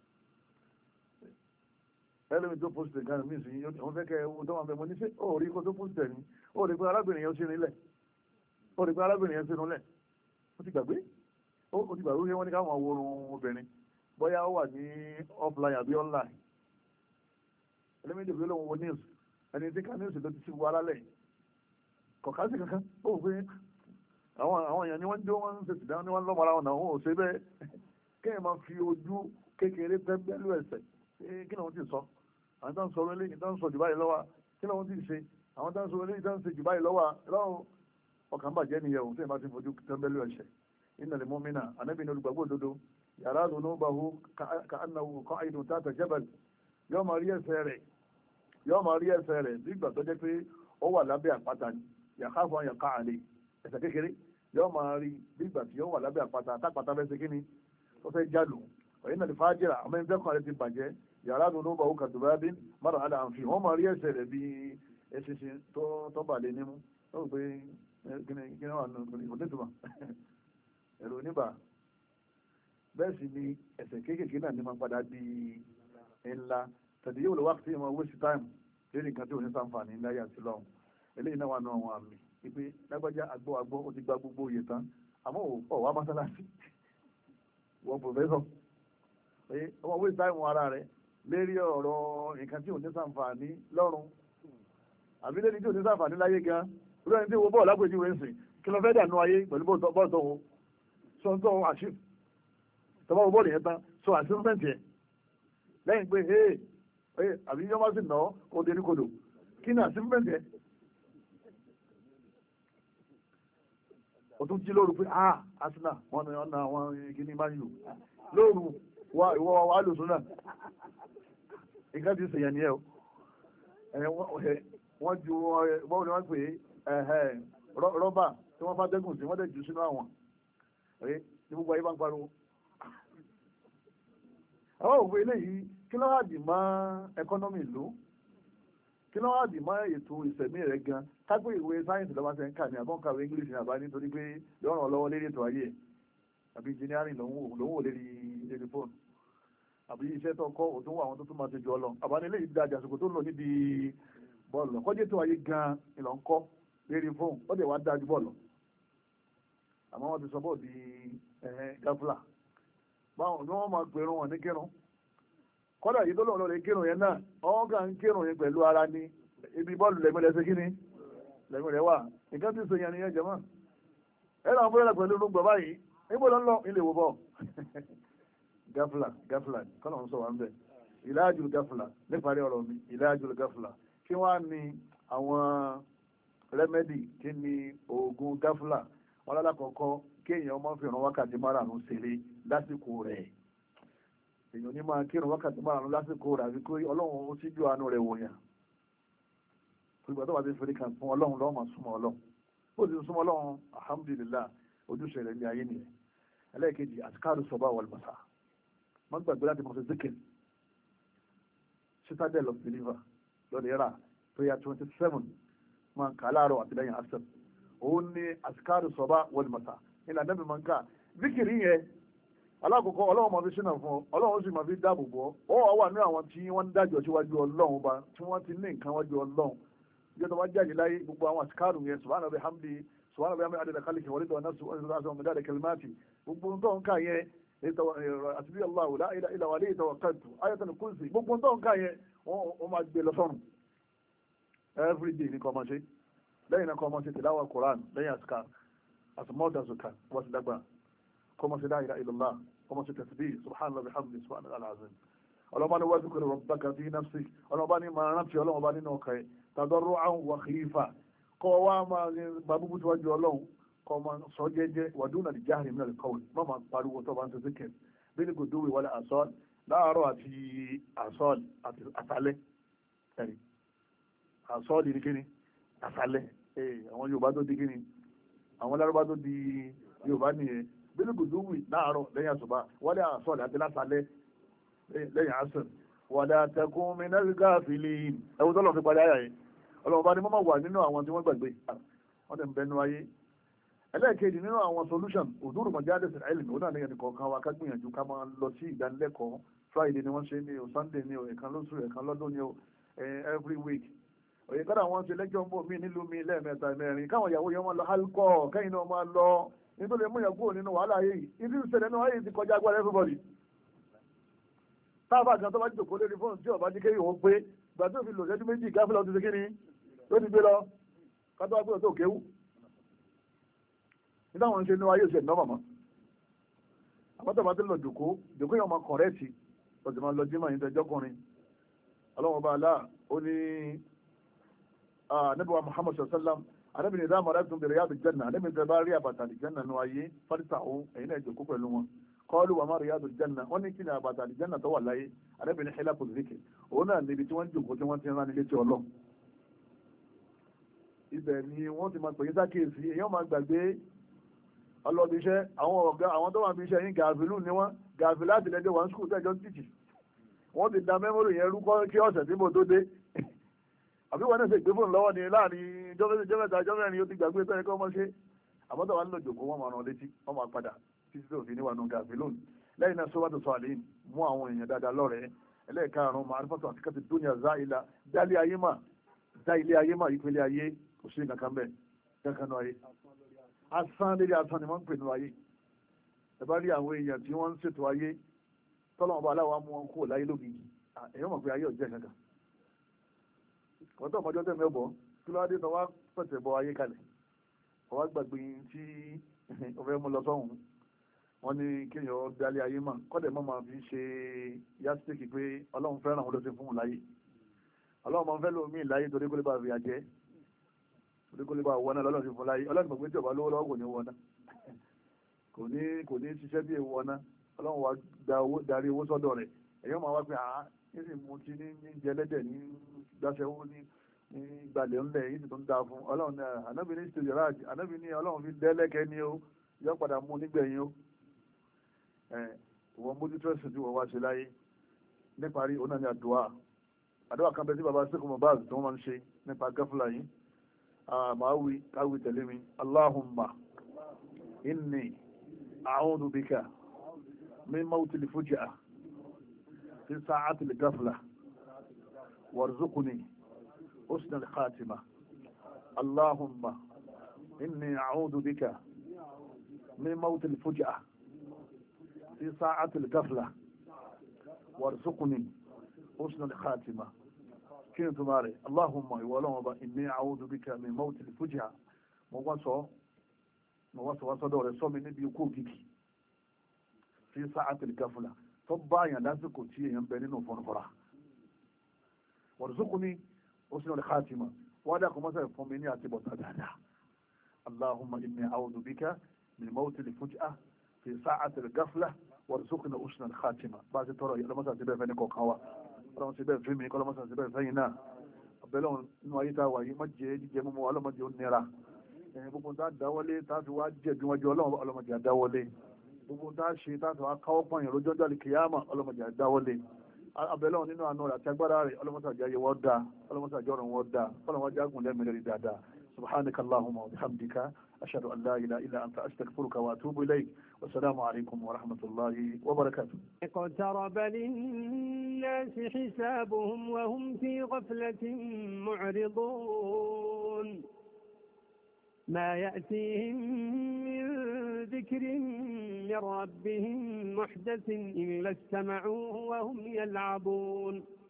ẹlẹ́mi tó pósìtì gan mí sí òun fẹ́ kẹ́ owó tó wọn fẹ́ mọ́ ní sí ó rí kó tó pósìtì ní ó rí pé arábìnrin yẹn sí nílẹ̀ ó rí pé arábìnrin yẹn sínú lẹ̀ ó ti gbàgbé ó ti gbàgbé wípé wọ́n ní káwọn àwòrán obìnrin bóyá ó wà ní offline àbí online ẹlẹ́mi ìdìbò lóun wo news ẹni tí ká news ló ti ti wọ alálẹ̀ kọ̀ọ̀kásì kankan ó wò pé àwọn àwọn èèyàn ni wọ́n jó wọ́n ń ṣètì dáhùn ni wọ́n lọ́mọ ara wọn náà wọn ò ṣe bẹ́ẹ̀ kéèyàn máa fi ojú kékeré pẹ́ńpẹ́lú ẹ̀sẹ̀ kí ni wọ́n ti sọ àwọn tó ń sọ eléyìí tó ń sọ jù báyìí lọ́wọ́ kí ni wọ́n ti ṣe àwọn tó ń sọ eléyìí tó ń ṣe jù báyìí lọ́wọ́ lọ́wọ́ ọkàn bàjẹ́ nìyẹn òun tí ì bá ti fojú tẹ́ńbẹ́lú ẹ̀ṣẹ̀ innal mu'mina anábì ní olùgbàgbọ́ òdodo yàrá dhunubahu ka'annahu qa'idun tahta jabal yóò máa rí ẹsẹ̀ rẹ̀ yóò máa rí ẹsẹ̀ rẹ̀ nígbà tó jẹ́ pé ó wà lábẹ́ àpáta ni yakhafu an yaqa alayhi ẹsẹ̀ kékeré yóò máa rí nígbà tí ó wà lábẹ́ àpáta tápàtà fẹ́ ṣe kíni ó fẹ́ jálù ọ̀yìn náà ti fàájìrà àmọ́ ẹni tẹ́kọ̀ọ́ rẹ̀ ti bàjẹ́ yàrá dùnú bá ó kàdùbá bí mara àdá àǹfì wọ́n máa rí ẹsẹ̀ rẹ̀ bí ẹṣinṣin tó bà lé nímú ó rò pé kíni wà nù onítùmọ̀ ẹ̀rọ oníbà bẹ́ẹ̀ sì ni ẹsẹ̀ kéékèèké náà ní máa padà di ńlá tàbí yóò lọ wá sí ìmọ̀ waste time lórí nǹkan tí ò ní sàǹfààní ńlá yà sí lọ́hùn eléyìí náà wà nù àwọn àmì ìpè lágbájá àgbọ̀ àgbọ̀ ó ti gba gbogbo òye tán àmọ́ ò wá mọ́sálásí wọ́n pòfẹ́sọ̀ pé ọmọ waste time ara rẹ̀ lérí ọ̀rọ̀ nǹkan tí ò ní sàǹfààní lọ́run àbí lẹ́ni tí ò ní sàǹfààní láyé gan lórí ẹni tí wo bọ́ọ̀lù lápèjúwe ń sìn kí ló fẹ́ dànù ayé pẹ̀lú bọ́ọ̀lù tó wo sọ ń tọ́ àṣìf tọ́ba wo bọ́ọ̀lù yẹn tán sọ àṣìfẹ́ǹtì yẹn lẹ́yìn pé hey hey àbí yọ́n bá sì nà ọ́ kó dé ní kodò kí ni àṣìfẹ́ǹtì yẹn o tún jí lóru pé ah asina wọn ni wọn na àwọn kìíní máa ń lò lóru wa ìwọ wa lòsùn náà nǹkan ti sèyàn nìyẹn o wọ́n ju bọ́ọ̀lù wọn pè é rọ́bà tí wọ́n bá dẹ́gùn sí wọ́n dẹ̀ jù sínú àwọn ní gbogbo ayé bá ń pariwo. àwọn òwe eléyìí kí ló wá dì mọ́ ẹkọ́nọ́mì ìlú kí ló wá dì mọ́ ètò ìsẹ̀mí rẹ̀ gan kápẹ́ ìwé sáyẹ́ǹsì lọ́wọ́ sẹ́ ń kà ní àbọ̀nkàwé English ní àbá nítorí pé yọ̀ràn ọ lọ́wọ́ lérí ètò ayé ẹ̀ àbí engineering lòun wò lérí lérí fóònù àbí iṣẹ́ tó kọ́ òtún wà àwọn tó tún máa ṣe jù ọ lọ àbánilé yìí dájà àsìkò tó lò níbi bọ́ọ̀lù kọ́jẹ́ tó ayé gan ìlọ ń kọ́ lérí fóònù ó dẹ̀ wá dájú bọ́ọ̀lù àmọ́ wọ́n ti sọ bọ́ọ̀ di gáfúlà báwọn ni wọ́n máa pèrún wọn ní kírun kọ́dà yìí tó lọ́wọ́ lọ́ọ́ lè kírun yẹn náà wọ́n kàn ń kírun yẹn pẹ̀lú ara ní ibi bọ́ọ̀lù lẹ́gbẹ̀ẹ́ lẹ́sẹ̀ kí ni lẹ́gbẹ̀ẹ́ rẹ̀ wà nǹkan tí ń sọ yẹn nìyẹn jẹ́mọ́ ẹ̀rọ àwọn bọ́ọ̀lù pẹ̀lú orúkọ báyìí níbo ló ń lọ ilé ìwò bọ́ọ̀ gáfúlà gáfúlà kọ́nà ń sọ wà ń bẹ̀ ìlàjú gáfúlà níparí ọ̀rọ̀ mi ìlàjú gáfúlà kí wọ́n á ní àwọn rẹ́mẹ́dì kí ni oògùn gáfúlà wọn lálákọ̀ọ́kọ́ kí èèyàn máa fi ràn wákàtí márùn-ún ṣeré lásìkò rẹ̀ èèyàn ní máa kírun wákàtí márùn-ún lásìkò rẹ̀ àbí kó ọlọ́run ó síjú àánú rẹ̀ wòyàn ìgbà tó wà sí fèrè kan fún ọlọ́run lọ́wọ́ máa súnmọ́ ọlọ́run ó sì súnmọ́ ọlọ́run alhamdulillah ojúṣe rẹ̀ ní ayé nìyẹn ẹlẹ́ẹ̀kejì àtikáàrù sọ̀bá wal masa wọ́n gbàgbé láti mọ̀ sí zikir citadel of believer lọ́dẹ̀ yàrá prayer twenty seven máa ń kà láàárọ̀ àti lẹ́yìn asr òun ní àtikáàrù sọ̀bá wal masa ilẹ̀ àdẹ́bì máa ń kà zikiri yẹn alákọ̀ọ́kọ́ ọlọ́run máa fi sínà fún ọ ọlọ́run sì máa fi dáàbò bọ́ ọ wà wà ní àwọn tí wọ́n ń dájọ́ síwájú ọlọ́run bá tí wọ́n ti ní nǹkan wájú ọlọ́run ìjọ tó bá jáde láyé gbogbo àwọn àtikáàrù yẹn subhana bi hamdi subhana bi hamdi adada khaliki wa rida nafsi wa rida asma midada kalimati gbogbo nǹkan nǹkan yẹn àtibí allah la ilaha illa huwa alayhi tawakkaltu ayatul kursi gbogbo nǹkan nǹkan yẹn wọ́n máa gbé lọ sọ́run every day ní kọ́ máa ṣe lẹ́yìn náà kọ́ máa ṣe tìláwà Quran lẹ́yìn àtikáàrù àtìmọ́dà zuka wọ́n ti dàgbà kọ́ máa ṣe la ilaha illallah kọ́ máa ṣe tasbih subhanallah bihamdi subhanallah alazim ọlọ́ba ní wazkur rabbaka fi nafsik ọlọ́ba ní máa rántí ọlọ́ba nínú ọkàn ẹ̀ tadarru'an wa khifa kọ́ wá máa bá búbú tí wájú ọlọ́run kọ́ máa sọ jẹ́jẹ́ wa duna al-jahri min al-qawl má máa pariwo tó bá ń ṣe zikr bil guduwi wal asal láàárọ̀ àti asal àti àtàlẹ́ ẹ̀rí asal ní kíni àtàlẹ́ àwọn Yorùbá tó di kíni àwọn Lárúbá tó di Yorùbá nìyẹn bílùgùdúwì láàárọ̀ lẹ́yìn àṣùbà wọlé àṣọlẹ̀ àti látàlẹ́ lẹ́yìn àṣùn wàdà tẹkùn minal ghafilin ẹ̀wù tó lọ fi parí àyà yìí ọlọ́run bá ní mọ́mọ́ wà nínú àwọn tí wọ́n gbàgbé wọ́n tẹ̀ ń bẹnu ayé ẹlẹ́ẹ̀kejì nínú àwọn solution òdúrù mọ̀jáde sí àìlèmí ó náà ní ẹnì kọ̀ọ̀kan wa ká gbìyànjú ká máa lọ sí ìdánilẹ́kọ̀ọ́ Friday ni wọ́n ṣe ní o Sunday ni o ẹ̀kan lóṣù ẹ̀kan lọ́dún ni o every week òye kọ́dà wọ́n ṣe lẹ́jọ́ ń bò mí nílùú mi lẹ́ẹ̀mẹ́ta mẹ́rin káwọn ìyàwó yẹn máa lọ alcohol kẹ́yìn náà máa lọ nítorí mú yẹn kúrò nínú wàhálà ayé yìí ibi ìṣẹ̀lẹ̀ náà ayé ti kọjá agbára everybody táàbà kan tó bá jòkó lórí fóònù tí ọba jíkẹ́ yòó pé ìgbà tó fi lò ṣẹ́jú méjì gáfílà ọdún ṣe kí ni ló ti gbé lọ kátó wá pé ọtó kéwú nígbà wọn ṣe ní ayé ìṣẹ̀lẹ̀ náà mọ̀mọ́ àwọn tó bá ti lọ jòkó jòkó yẹn máa kọ̀rẹ́ẹ̀tì ọ̀sẹ̀ máa lọ jímọ̀ yìí tẹjọ́kùnrin ọlọ́wọ́n bá aláà ó ní níbi wa Muhammad sallam anábì ní dáàmú arábìnrin bẹ̀rẹ̀ yàtọ̀ jẹ́nà anábì ní bá rí àbàtà àlìjẹ́nà nù ayé fáríta òun ẹ̀yin náà jòkó pẹ̀lú wọn kọ́ọ̀lù wà má rí yàtọ̀ jẹ́nà wọ́n ní kí ni àbàtà àlìjẹ́nà tó wà láyé anábì ní xẹ́lá kò zikì òun náà níbi tí wọ́n jòkó tí wọ́n ti rán nílé tí ọlọ́ ibẹ̀ ni wọ́n ti máa pè yín sákèésí èèyàn máa gbàgbé ọlọ́bi iṣẹ́ àwọn ọ̀gá àwọn tó wà bí iṣẹ́ yín gàfìlú ni wọ́n gàfìlú láti lẹ́jọ́ wọn skul tẹ́jọ́ títì wọ́n ti da mẹ́mórì yẹn rú kí ọ̀sẹ̀ tí mo tó dé àbí wọn náà ṣe gbé fóònù lọ́wọ́ ni láàrin jọ́mẹ́ta jọ́mẹ́rin ó ti gbàgbé pé ẹ̀kọ́ ọmọ ṣe àbọ̀tọ̀ wa ń lọ jòkó wọn máa rán létí wọn máa padà títí tó fi níwà nù gàfìlú lẹ́yìn náà sọ́wọ́tò sọ àlẹ́ mú àwọn èèyàn dáadáa lọ́rẹ̀ẹ́ ẹlẹ́ẹ̀karùn-ún ma'rifatu àtikàtì dúnìyà záìlà dálé ayé mà dá ilé ayé mà ìpele ayé kò sí nǹkan bẹ́ẹ̀ kankan náà ayé asán lérí asán ni wọ́n ń pè ní ayé ẹ bá rí àwọn èèyàn tí wọ́n ń ṣètò ayé tọ́lọ́mọ bá aláwa mú wọn kúrò láyé lógìkì èèyàn mọ̀ pé ayé ọ̀jẹ̀ kankan wọ́n tó ọmọdé tẹ̀mí ọ̀bọ̀ kí ló wá dé tó wá pẹ̀tẹ̀ bọ ayé kalẹ̀ wọ́n wá gbàgbé tí ọ̀fẹ́ mú lọ sọ́hùn wọ́n ní kéèyàn dálé ayé mà kọ́dẹ̀ mọ́ máa fi ṣe yásítíkì pé ọlọ́run fẹ́ràn àwọn olóṣèlú fún un láyé ọlọ́run máa ń fẹ́ lómi láyé torí kó lè bá fi àjẹ́ torí kó lè bá wọná lọ́lọ́run ti fún láyé ọlọ́run gbàgbé tí ọba lówó lọ́wọ́ kò ní wọná kò ní kò ní ṣiṣẹ́ bí ewu wọná ọlọ́run wa da owó darí owó sọ́dọ̀ rẹ̀ èyàn máa wá pé àá ní sì mú ti ní ní jẹlẹ́dẹ̀ ní gbàṣẹ́wó ní ní gbalẹ̀ ńlẹ̀ yìí sì tó ń da fún ọlọ́run ní ànábì ní ìṣèjọba ànábì ní ọlọ́run fi dẹ́lẹ́kẹ́ ní o yọ padà mú nígbẹ̀yìn o wọ́n mójútó ẹ̀sìn tí wọ́n wá ṣe láyé níparí òun náà ní àdúrà àdúrà kan bẹ tí baba sẹ́kùn mobaz tí wọ́n máa ń ṣe nípa gáfúlà yìí màá wí káwí tẹ̀lé mi Allahumma inni a'udhu bika min mawtil fujaa fi sa'atil ghafla warzuqni husnal khatima Allahumma inni a'udhu bika min mawtil fujaa في ساعة الغفلة وارزقني حسن الخاتمة كنت ماري اللهم ولهم إني أعوذ بك من موت الفجعة مواسو مواسو وصدور صومي نبي يكوكي في ساعة الغفلة طبعا لازم تي ينبنين وفنفرة وارزقني حسن الخاتمة ولكم مثلا فمني أتبو تدادا اللهم إني أعوذ بك من موت الفجعة في ساعة الغفلة وارزقنا حسن الخاتمة بعد ترى لما سأتبع فيني كوكاوا لما سأتبع فيني لما سأتبع فينا بلون نوايتا واي مجي جي مو ولا مجي نيرا gbogbo tá dáwọ́lé tá fi wá jẹ́ bí wọ́n jẹ́ ọlọ́run ọlọ́mọdé àdáwọ́lé gbogbo tá ṣe tá fi wá káwọ́ pọ̀yìn lójọ́ jọ́lì kìyàmà ọlọ́mọdé àdáwọ́lé abẹ́lọ́run nínú àánú rẹ̀ àti agbára rẹ̀ ọlọ́mọdé àjẹyẹ wọ́n dá ọlọ́mọdé àjọrùn wọ́n dá ọlọ́mọdé àgùn lẹ́mìnrin dáadáa subhanaka allahumma wa bihamdika ashhadu an la ilaha illa anta astaghfiruka wa atubu ilayk والسلام عليكم ورحمة الله وبركاته. اقترب للناس حسابهم وهم في غفلة معرضون ما يأتيهم من ذكر من ربهم محدث إلا استمعوه وهم يلعبون